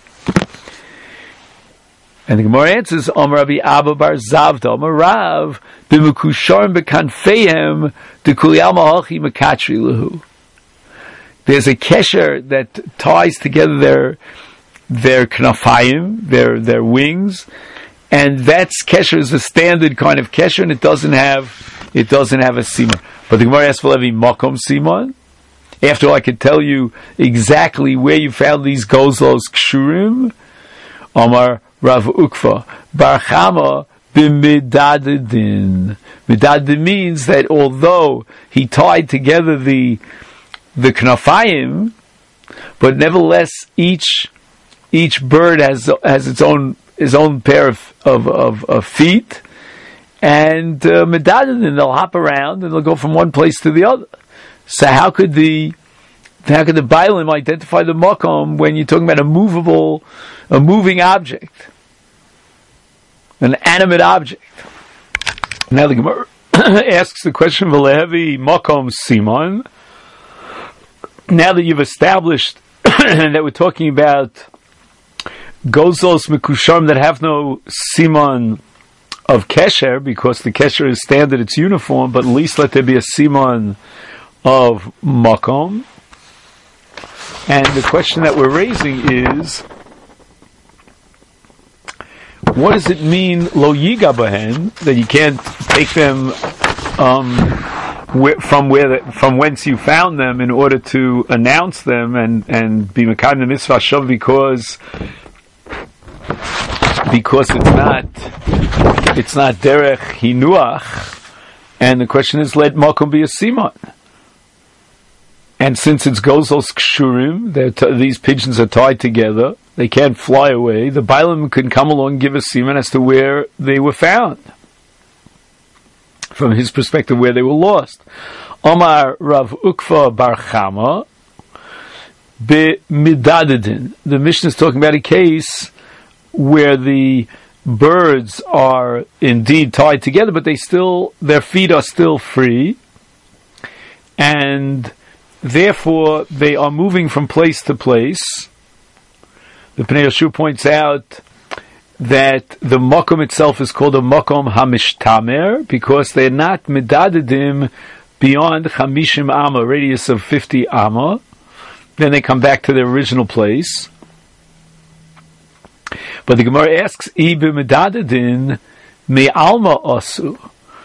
And the Gemara answers, Amar Rabbi Abba bar Zavda, Amar Rav, b'mekusharim b'kanfeihem, d'kuliyal mahalchi mekatri lehu. There's a kesher that ties together their their knafayim, their their wings, and that's kesher is a standard kind of kesher, and it doesn't have it doesn't have a simon. But the Gemara asks for every makom simon. After all, I could tell you exactly where you found these gozlos kshurim. Amar Rav Ukva bar Chama b'midadadin. Midadadin means that although he tied together the the knafayim, but nevertheless each each bird has has its own his own pair of of, of, of feet, and uh, medadadin, they'll hop around and they'll go from one place to the other. So how could the how could the Bailim identify the Makom when you're talking about a movable, a moving object, an animate object? Now the Gemara asks the question, V'lehevi Makom Simon. Now that you've established that we're talking about Gozos Mekusharm that have no Simon of Kesher, because the Kesher is standard, it's uniform, but at least let there be a Simon of Makom. And the question that we're raising is, what does it mean, Lo Yiga Bahen, that you can't take them um, wh- from where the, from whence you found them in order to announce them and, and be Mekayim the Mitzvah Shav, because because it's not it's not Derech Hinuach, and the question is, let Makom be a Simon. And since it's Gozos Kshurim, t- these pigeons are tied together, they can't fly away, the Bailam can come along and give a siman as to where they were found, from his perspective, where they were lost. Omar Rav Ukva Bar Chama Be Midadadin. The Mishnah is talking about a case where the birds are indeed tied together, but they still, their feet are still free, and therefore they are moving from place to place. The Pnei Yeshua points out that the makom itself is called a makom hamishtamer because they're not medadadim beyond chamishim amma, a radius of fifty amma. Then they come back to their original place. But the Gemara asks, Ibe medadadin me alma asu.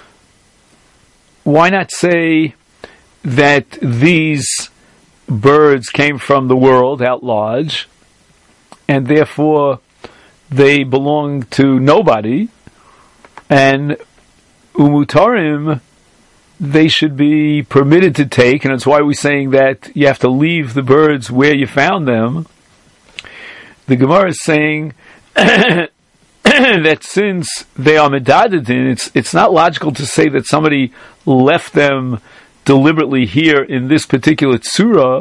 Why not say that these birds came from the world out large, and therefore they belong to nobody, and umutarim, they should be permitted to take, and that's why we're saying that you have to leave the birds where you found them. The Gemara is saying that since they are medadadin, it's it's not logical to say that somebody left them deliberately here in this particular tzura,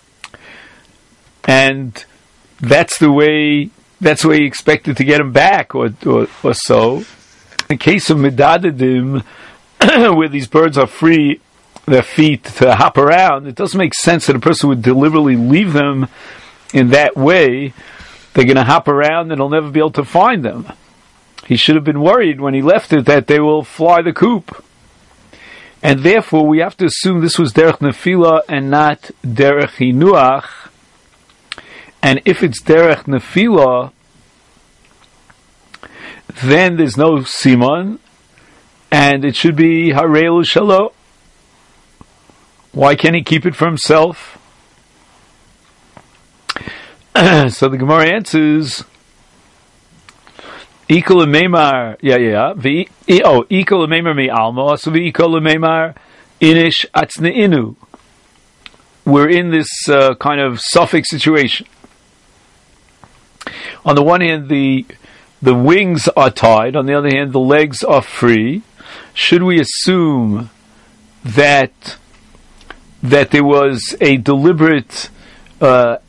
and that's the way that's the way you expected to get them back, or or, or so. In case of medadadim, where these birds are free, their feet to hop around, it doesn't make sense that a person would deliberately leave them in that way. They're going to hop around and he'll never be able to find them. He should have been worried when he left it that they will fly the coop. And therefore, we have to assume this was derech nefila and not derech hinuach. And if it's derech nefila, then there's no siman, and it should be harelu shalo. Why can't he keep it for himself? So the Gemara answers, Ikol Meimar, yeah, yeah, v, oh, Ikol Meimar mi alma, so vi Ikol Meimar inish atzneinu. We're in this uh, kind of suffix situation. On the one hand, the the wings are tied. On the other hand, the legs are free. Should we assume that that there was a deliberate uh,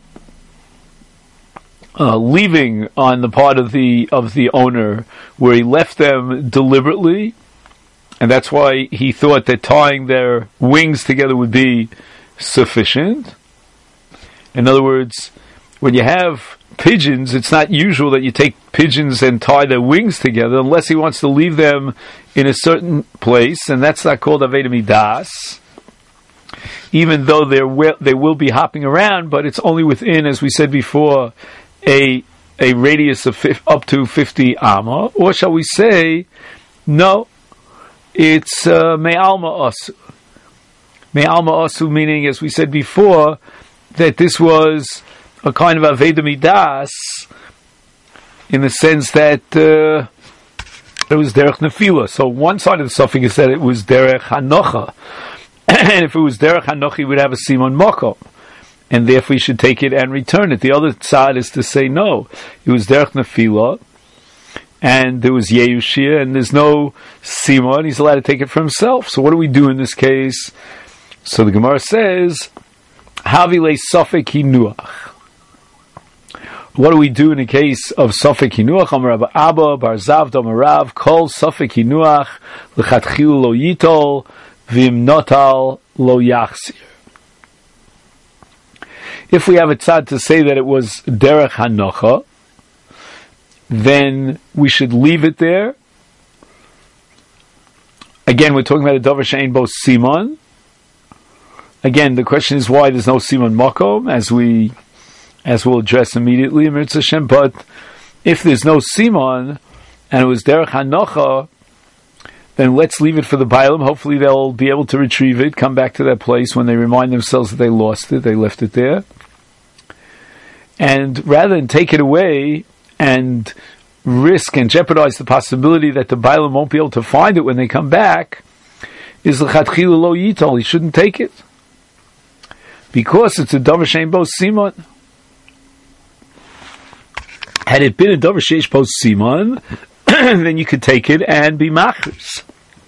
Uh, leaving on the part of the of the owner, where he left them deliberately, and that's why he thought that tying their wings together would be sufficient? In other words, when you have pigeons, it's not usual that you take pigeons and tie their wings together unless he wants to leave them in a certain place, and that's not called Aveda Midas. Even though they're will, they will be hopping around, but it's only within, as we said before, a a radius of fi- up to fifty amma. Or shall we say, no, it's uh, me'alma asu. Me'alma asu meaning, as we said before, that this was a kind of aveda midas, in the sense that uh, it was derech nefila. So one side of the suffix is that it was derech hanocha, and if it was derech hanocha, we would have a simon makom, and therefore you should take it and return it. The other side is to say, no, it was derech nefila, and there was yeushia, and there's no simon, he's allowed to take it for himself. So what do we do in this case? So the Gemara says, Havile Sofek Hinuach. What do we do in the case of Sofek Hinuach? Amar Rabbi Abba, Bar Zavda, Amarav, Kol Sofek Hinuach, L'chatchil lo yitol, Vim notal lo yachsir. If we have a tzad to say that it was derech hanocha, then we should leave it there. Again, we're talking about a davar she'ein bo simon. Again, the question is why there's no simon makom, as we, as we'll address immediately in Mitzvah Hashem. But if there's no simon and it was derech hanocha, then let's leave it for the Bailam. Hopefully they'll be able to retrieve it, come back to that place when they remind themselves that they lost it, they left it there. And rather than take it away and risk and jeopardize the possibility that the Bailam won't be able to find it when they come back, is l'chatchila lo yitol, he shouldn't take it. Because it's a davar she'ein bo simon. Had it been a davar she'ein bo simon, then you could take it and be machers.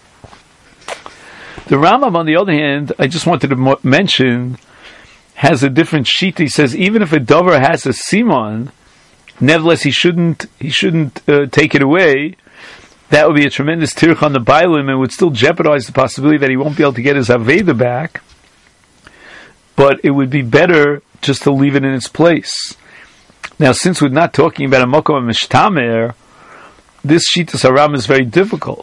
The Rambam, on the other hand, I just wanted to mo- mention, has a different sheet. He says even if a davar has a simon, nevertheless he shouldn't he shouldn't uh, take it away. That would be a tremendous tirch on the bailim and would still jeopardize the possibility that he won't be able to get his aveda back. But it would be better just to leave it in its place. Now, since we're not talking about a mokom mishtamer, this Shitas Haram is very difficult.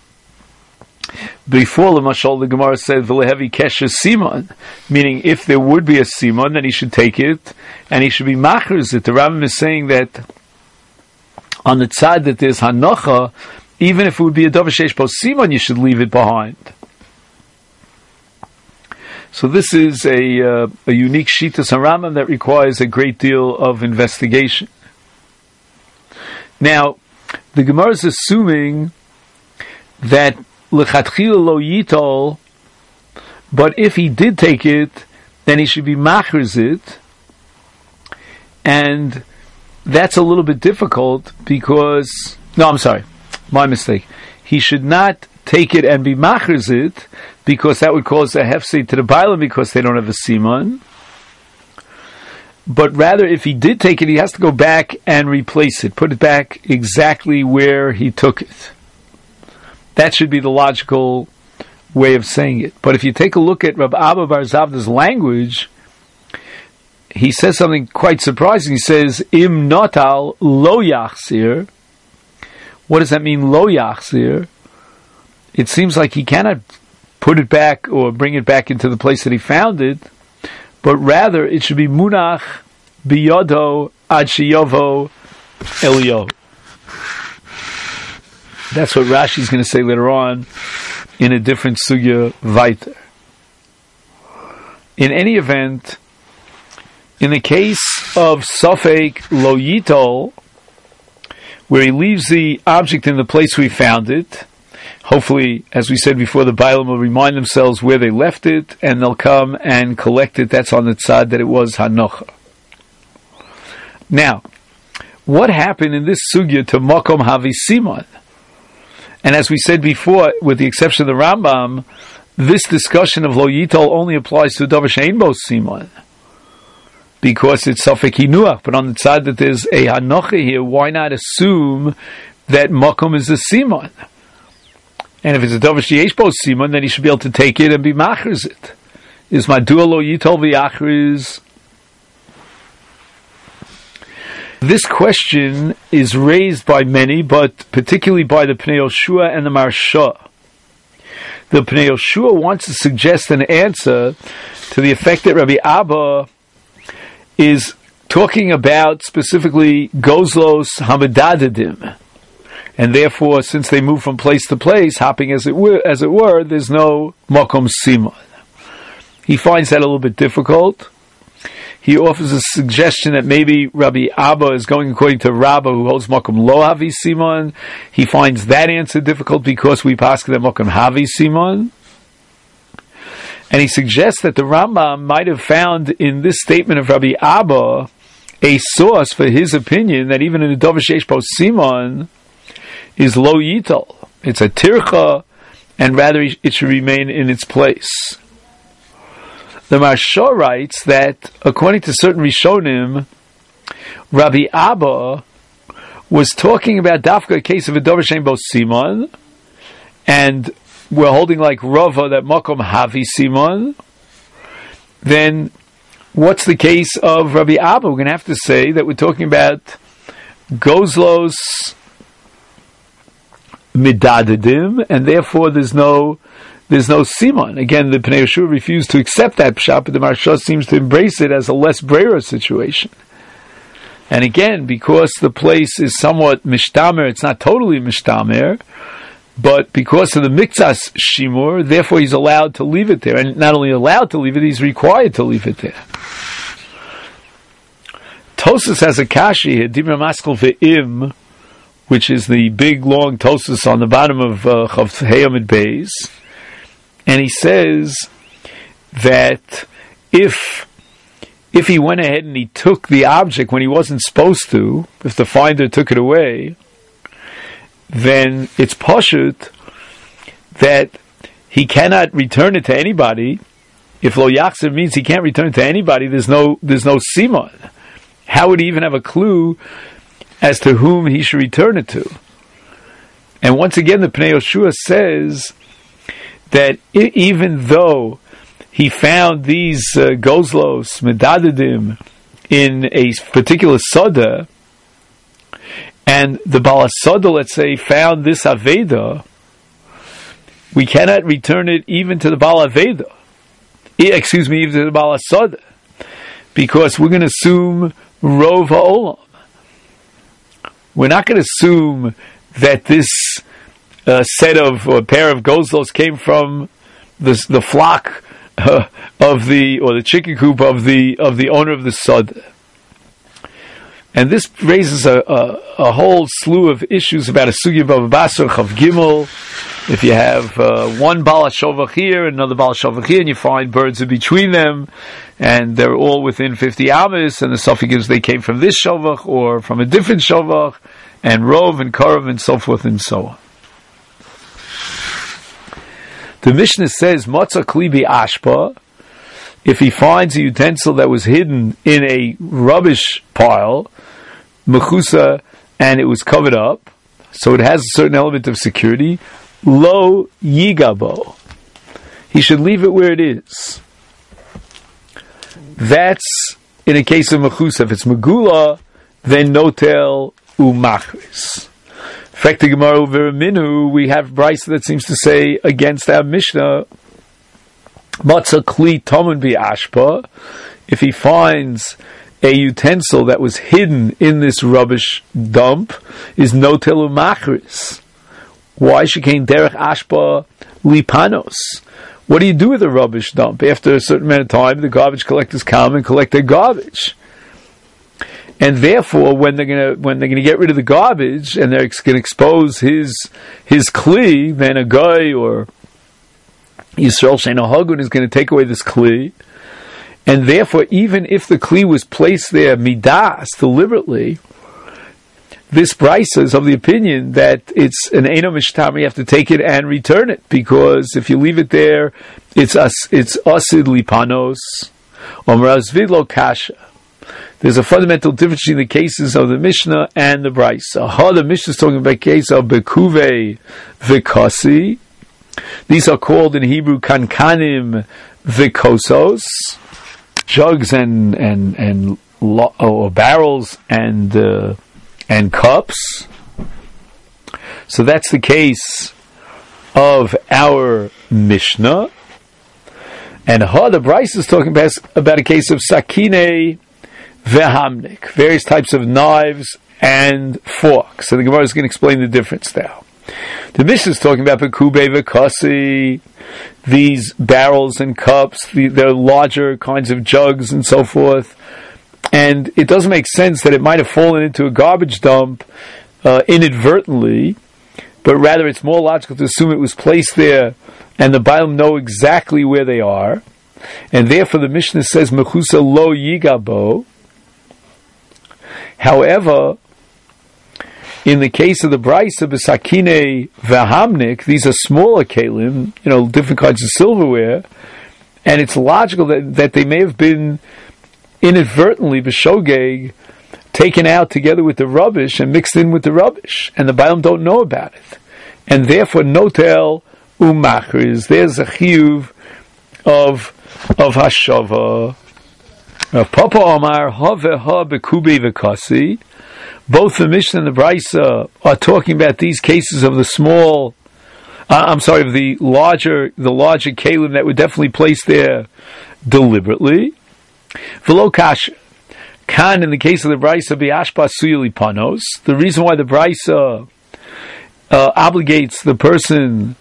Before Lamashal, the Gemara said v'lehevi kesher simon, meaning if there would be a simon, then he should take it and he should be machers it. The Rambam is saying that on the tzad that there's hanocha, even if it would be a davar sheish bo simon, you should leave it behind. So this is a uh, a unique Shitas Haram that requires a great deal of investigation. Now, the Gemara is assuming that l'chatchila lo yitol, but if he did take it, then he should be machers it, and that's a little bit difficult because, no, I'm sorry, my mistake. He should not take it and be machers it, because that would cause a hefsei to the bailam because they don't have a simon. But rather, if he did take it, he has to go back and replace it, put it back exactly where he took it. That should be the logical way of saying it. But if you take a look at Rabbi Abba Bar Zavda's language, he says something quite surprising. He says, Im notal lo yachsir. What does that mean, lo yachsir? It seems like he cannot put it back or bring it back into the place that he found it, but rather it should be munach biyodo ad sheyovo elio. That's what Rashi is going to say later on in a different sugya weiter. In any event, in the case of Sofek lo yitol, where he leaves the object in the place we found it, hopefully, as we said before, the Bailam will remind themselves where they left it, and they'll come and collect it. That's on the tzad that it was hanocha. Now, what happened in this sugya to Makom Havi Simon? And as we said before, with the exception of the Rambam, this discussion of Lo Yitol only applies to Davar She'ein Bo Simon, because it's Sofek Hinuach. But on the tzad that there's a hanocha here, why not assume that Makom is a Simon? And if it's a davar sheyesh bo simon, then he should be able to take it and be machers it. Is madua lo yitol v'yachriz? This question is raised by many, but particularly by the Pnei Yoshua and the Marsha. The Pnei Yoshua wants to suggest an answer to the effect that Rabbi Abba is talking about specifically gozlos hamadadadim. And therefore, since they move from place to place, hopping as it were, as it were, there's no makom simon. He finds that a little bit difficult. He offers a suggestion that maybe Rabbi Abba is going according to Rabbah, who holds makom lo havi simon. He finds that answer difficult because we pass that makom havi simon. And he suggests that the Rambam might have found in this statement of Rabbi Abba a source for his opinion that even in the davar sheyesh bo simon is lo yitol. It's a tircha, and rather it should remain in its place. the Maharsha writes that according to certain Rishonim, Rabbi Abba was talking about Dafka, a case of a Dover Shem Bo Simon, and we're holding like Rava that Makom Havi Simon. Then what's the case of Rabbi Abba? We're going to have to say that we're talking about Gozlos Midadadim, and therefore there's no there's no Simon. Again, the Pnei Yehoshua refused to accept that pshat, but the Maharsha seems to embrace it as a less breira situation. And again, because the place is somewhat mishtamer, it's not totally mishtamer, but because of the mikzas shimur, therefore he's allowed to leave it there. And not only allowed to leave it, he's required to leave it there. Tosas has a kashi here, Dibra Maskal Ve'im, which is the big long Tosas on the bottom of Chav Heyamid Beis. And he says that if If he went ahead and he took the object when he wasn't supposed to, if the finder took it away, then it's pashut that he cannot return it to anybody. If lo yachzer means he can't return it to anybody, there's no there's no simon. How would he even have a clue as to whom he should return it to? And once again, the Pnei Yehoshua says that it, even though he found these uh, gozlos, medadadim, in a particular soda, and the Baal Soda, let's say, found this Aveda, we cannot return it even to the Baal Aveda. Excuse me, even to the Baal Soda, because we're going to assume Rov HaOlam. We're not going to assume that this uh, set of, or pair of gozlos came from the, the flock Uh, of the or the chicken coop of the of the owner of the sod, and this raises a, a, a whole slew of issues about a sugya of basar chav gimel. If you have uh, one bala shovach here, another bala shovach here, and you find birds in between them, and they're all within fifty amas, and the suffix gives they came from this shovach or from a different shovach, and rov and karav and so forth and so on. The Mishnah says, Matzah Kli Ashpa, if he finds a utensil that was hidden in a rubbish pile, Mechusa, and it was covered up, so it has a certain element of security, Lo Yigabo. He should leave it where it is. That's in a case of Mechusa. If it's Megula, then Notel Umachris. In fact, the Gemara over Minu, we have Brisa that seems to say against our Mishnah, Matzah Kli Tomen Bi Ashpa, if he finds a utensil that was hidden in this rubbish dump, is Notel Umachris. Why shekain derech ashpa lipanos? What do you do with a rubbish dump? After a certain amount of time, the garbage collectors come and collect their garbage. And therefore, when they're gonna when they're gonna get rid of the garbage and they're gonna expose his his kli, then a guy or Yisrael Sheino Hagun is going to take away this kli. And therefore, even if the kli was placed there midas deliberately, this brisa is of the opinion that it's an eino mishtam. You have to take it and return it, because if you leave it there, it's as it's asid lipanos omraz vidlo kasha. There's a fundamental difference in the cases of the Mishnah and the brisa. Ha, the Mishnah is talking about the case of bekuve vikasi. These are called in Hebrew kankanim vikosos, jugs and and and or barrels and uh, and cups. So that's the case of our Mishnah. And Ha, the Bryce is talking about, about a case of sakine vehamnik, various types of knives and forks. So the Gemara is going to explain the difference now. The Mishnah is talking about Bekube Vekasi, these barrels and cups, the, they're larger kinds of jugs and so forth. And it doesn't make sense that it might have fallen into a garbage dump uh, inadvertently, but rather it's more logical to assume it was placed there and the Bailam know exactly where they are. And therefore the Mishnah says, Mechusa lo yigabo. However, in the case of the Brisa, B'sakine v'hamnik, these are smaller kalim, you know, different kinds of silverware, And it's logical that, that they may have been inadvertently, b'shogeg, taken out together with the rubbish and mixed in with the rubbish. And the Bailam don't know about it. And therefore, notel umachriz, there's a chiyuv of, of hashava. Papa Omar, ha veha bekubi v'kasi. Both the Mishnah and the Brisa are talking about these cases of the small, uh, I'm sorry, of the larger, the larger kalim that were definitely placed there deliberately. V'lo kasha. Kan, in the case of the Brisa, bi'ashpa suyuli panos. The reason why the Brisa uh, obligates the person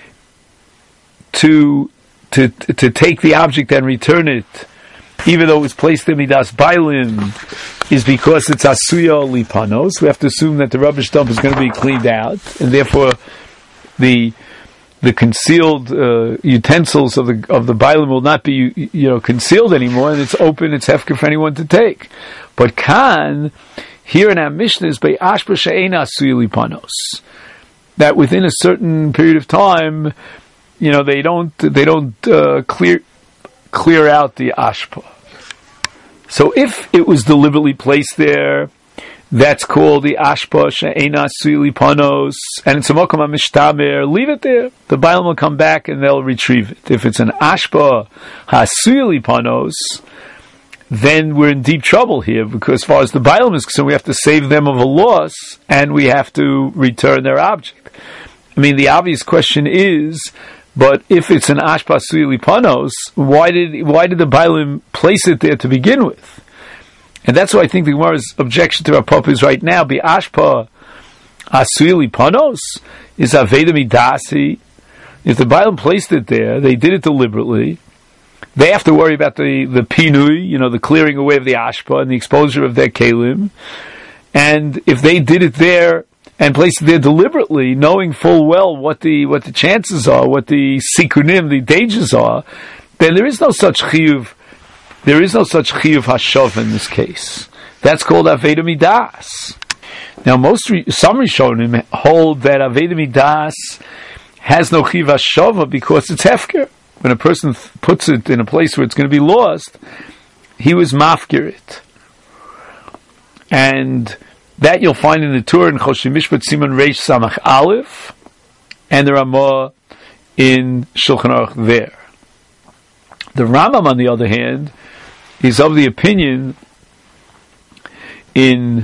to, to, to take the object and return it, even though it was placed in midas bailin, is because it's asuya lipanos. We have to assume that the rubbish dump is going to be cleaned out, and therefore the the concealed uh, utensils of the of the bailin will not be you know concealed anymore, and it's open, it's hefker for anyone to take. But kan here in our Mishnah is by ashpa she'ena asuya lipanos, that within a certain period of time, you know they don't they don't uh, clear. clear out the ashpa. So if it was deliberately placed there, that's called the ashpa she'ena suili panos, and it's a mokum mishtamer, leave it there. The Bailam will come back and they'll retrieve it. If it's an ashpa hasuili panos, then we're in deep trouble here, because as far as the Bailam is concerned, we have to save them of a loss, and we have to return their object. I mean, the obvious question is, but if it's an ashpa suili panos, why did why did the Bailam place it there to begin with? And that's why I think the Gemara's objection to our Papa is right now. Be ashpa asuili panos is aveda midasi. If the Bailam placed it there, they did it deliberately. They have to worry about the the pinui, you know, the clearing away of the ashpa and the exposure of their kalim. And if they did it there and placed it there deliberately, knowing full well what the what the chances are, what the sikunim, the dangers are, then there is no such chiyuv, there is no such chiyuv hashav in this case. That's called aveda midas. Now, most re, some Rishonim hold that aveda midas has no chiyuv hashav because it's hefker. When a person th- puts it in a place where it's going to be lost, he was mafkir it, and that you'll find in the Torah in Choshim Mishpat Siman Reish Samach Aleph, and the Ramah in Shulchan Aruch there. The Rambam, on the other hand, is of the opinion in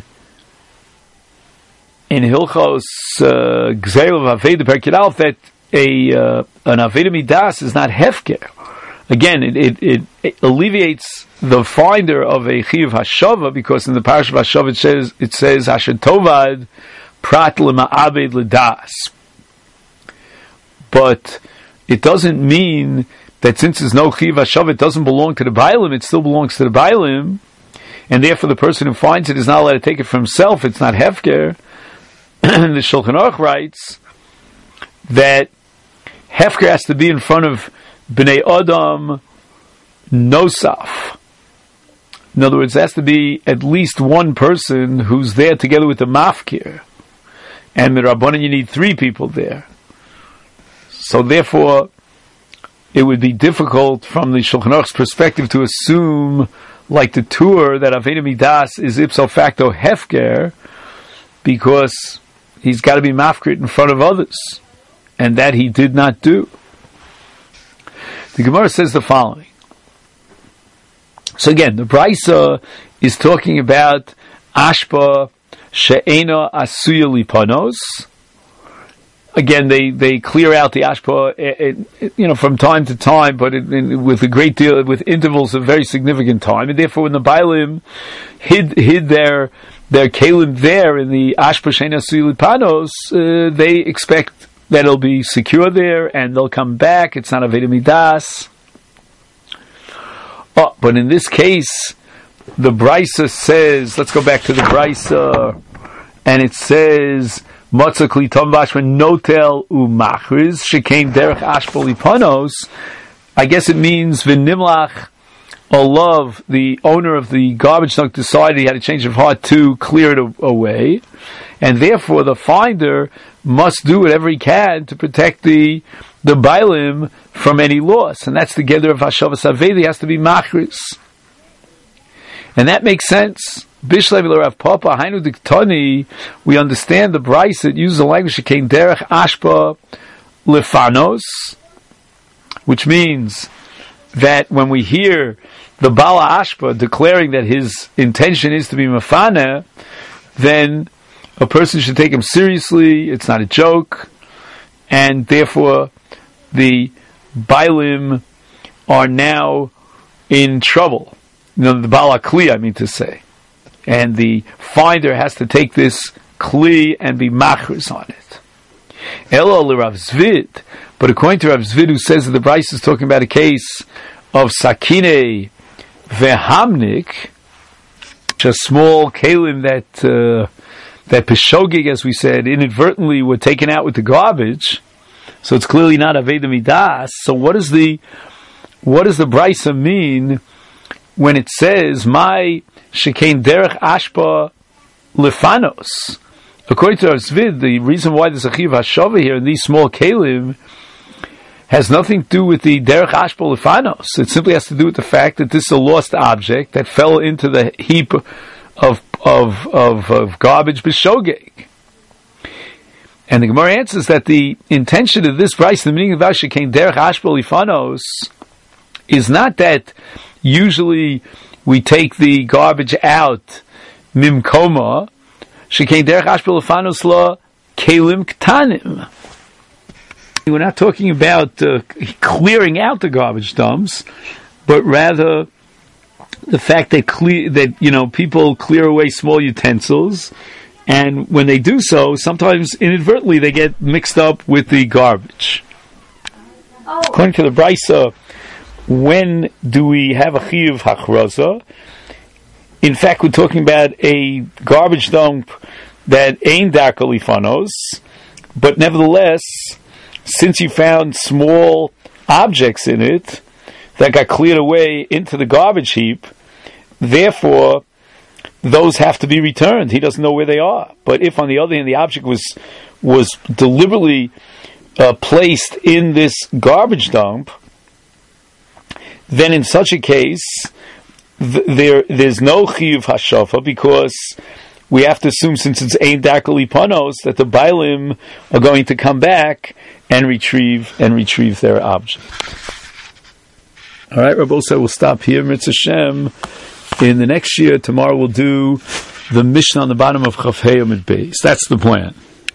in Hilchos uh, Gzeil of Aveda Perkei Aleph that a uh, an Aveda Midas is not hefker. Again, it, it, it, it alleviates the finder of a chiyuv hashava, because in the parish of hashava it says it says Asher Tovad Prat L'Ma'abed L'Das. But it doesn't mean that since there's no chiyuv hashava, it doesn't belong to the Bailim. It still belongs to the Bailim, and therefore the person who finds it is not allowed to take it for himself. It's not hefker. The Shulchan Aruch writes that hefker has to be in front of B'nai Adam Nosaf. In other words, there has to be at least one person who's there together with the mafkir. And the Rabbanan, you need three people there. So therefore, it would be difficult from the Shulchan Aruch's perspective to assume, like the Tur, that Aveda Midas is ipso facto hefker, because he's got to be mafkir in front of others. And that he did not do. The Gemara says the following. So again, the Brisa is talking about ashpa she'ena asuya lipanos. Again, they, they clear out the ashpa, it, it, you know, from time to time, but it, it, with a great deal, with intervals of very significant time. And therefore, when the Bailim hid hid their their kalim there in the ashpa she'ena asuya lipanos, uh, they expect that it'll be secure there, and they'll come back. It's not Aveda Midas. Oh, but in this case, the Brisa says, let's go back to the Brisa, and it says, Matzah Kli Tom Bashman Notel Umachriz Shekain Derech Ashpoli Panos. I guess it means V'nimlach Olav, the owner of the garbage dump, decided he had a change of heart to clear it away, and therefore the finder must do whatever he can to protect the the Bailim from any loss, and that's the gather of Hashavas Avedi has to be Machris. And that makes sense. Bishlev Rav Papa, Hainu Diktoni, we understand the Bryce that uses the language Shekein Derech Ashpa Lefanos, which means that when we hear the Bala Ashpa declaring that his intention is to be Mefana, then a person should take him seriously, it's not a joke, and therefore the Bailim are now in trouble. You know, the Bala Kli, I mean to say. And the finder has to take this Kli and be Machris on it. Elo le Rav Zvid, but according to Rav Zvid, who says that the Bryce is talking about a case of Sakine Vehamnik, a small kalim that uh, that Peshogig, as we said, inadvertently were taken out with the garbage, so it's clearly not Aveda Midas. So what does the what does the Bryce mean when it says my Shekein Derech Ashpa Lefanos? According to Rav Zvid, the reason why there's a Chiv Hashava here in these small kalim has nothing to do with the Derech Ashpa Lefanos. It simply has to do with the fact that this is a lost object that fell into the heap of of of, of garbage b'shogeg. And the Gemara answers that the intention of this price, the meaning of Shekein Derech Ashpa Lefanos, is not that usually we take the garbage out mimkoma. Shekein Derech Ashpa Lefanos la kelim ktanim. We're not talking about uh, clearing out the garbage dumps, but rather the fact that clear, that you know people clear away small utensils, and when they do so, sometimes inadvertently they get mixed up with the garbage. Oh. According to the Brisa, when do we have a chiyuv hachraza? In fact, we're talking about a garbage dump that ain't darka lifanos, but nevertheless, since you found small objects in it that got cleared away into the garbage heap, therefore those have to be returned. He doesn't know where they are. But if, on the other hand, the object was was deliberately uh, placed in this garbage dump, then in such a case, th- there there's no chiyuv hashafa, because we have to assume, since it's ein dakali panos, that the bailim are going to come back and retrieve and retrieve their object. All right, Rabbi said we'll stop here. Mitzvah Shem. In the next year, tomorrow we'll do the Mishnah on the bottom of Chaf Hei Amud Beis. That's the plan.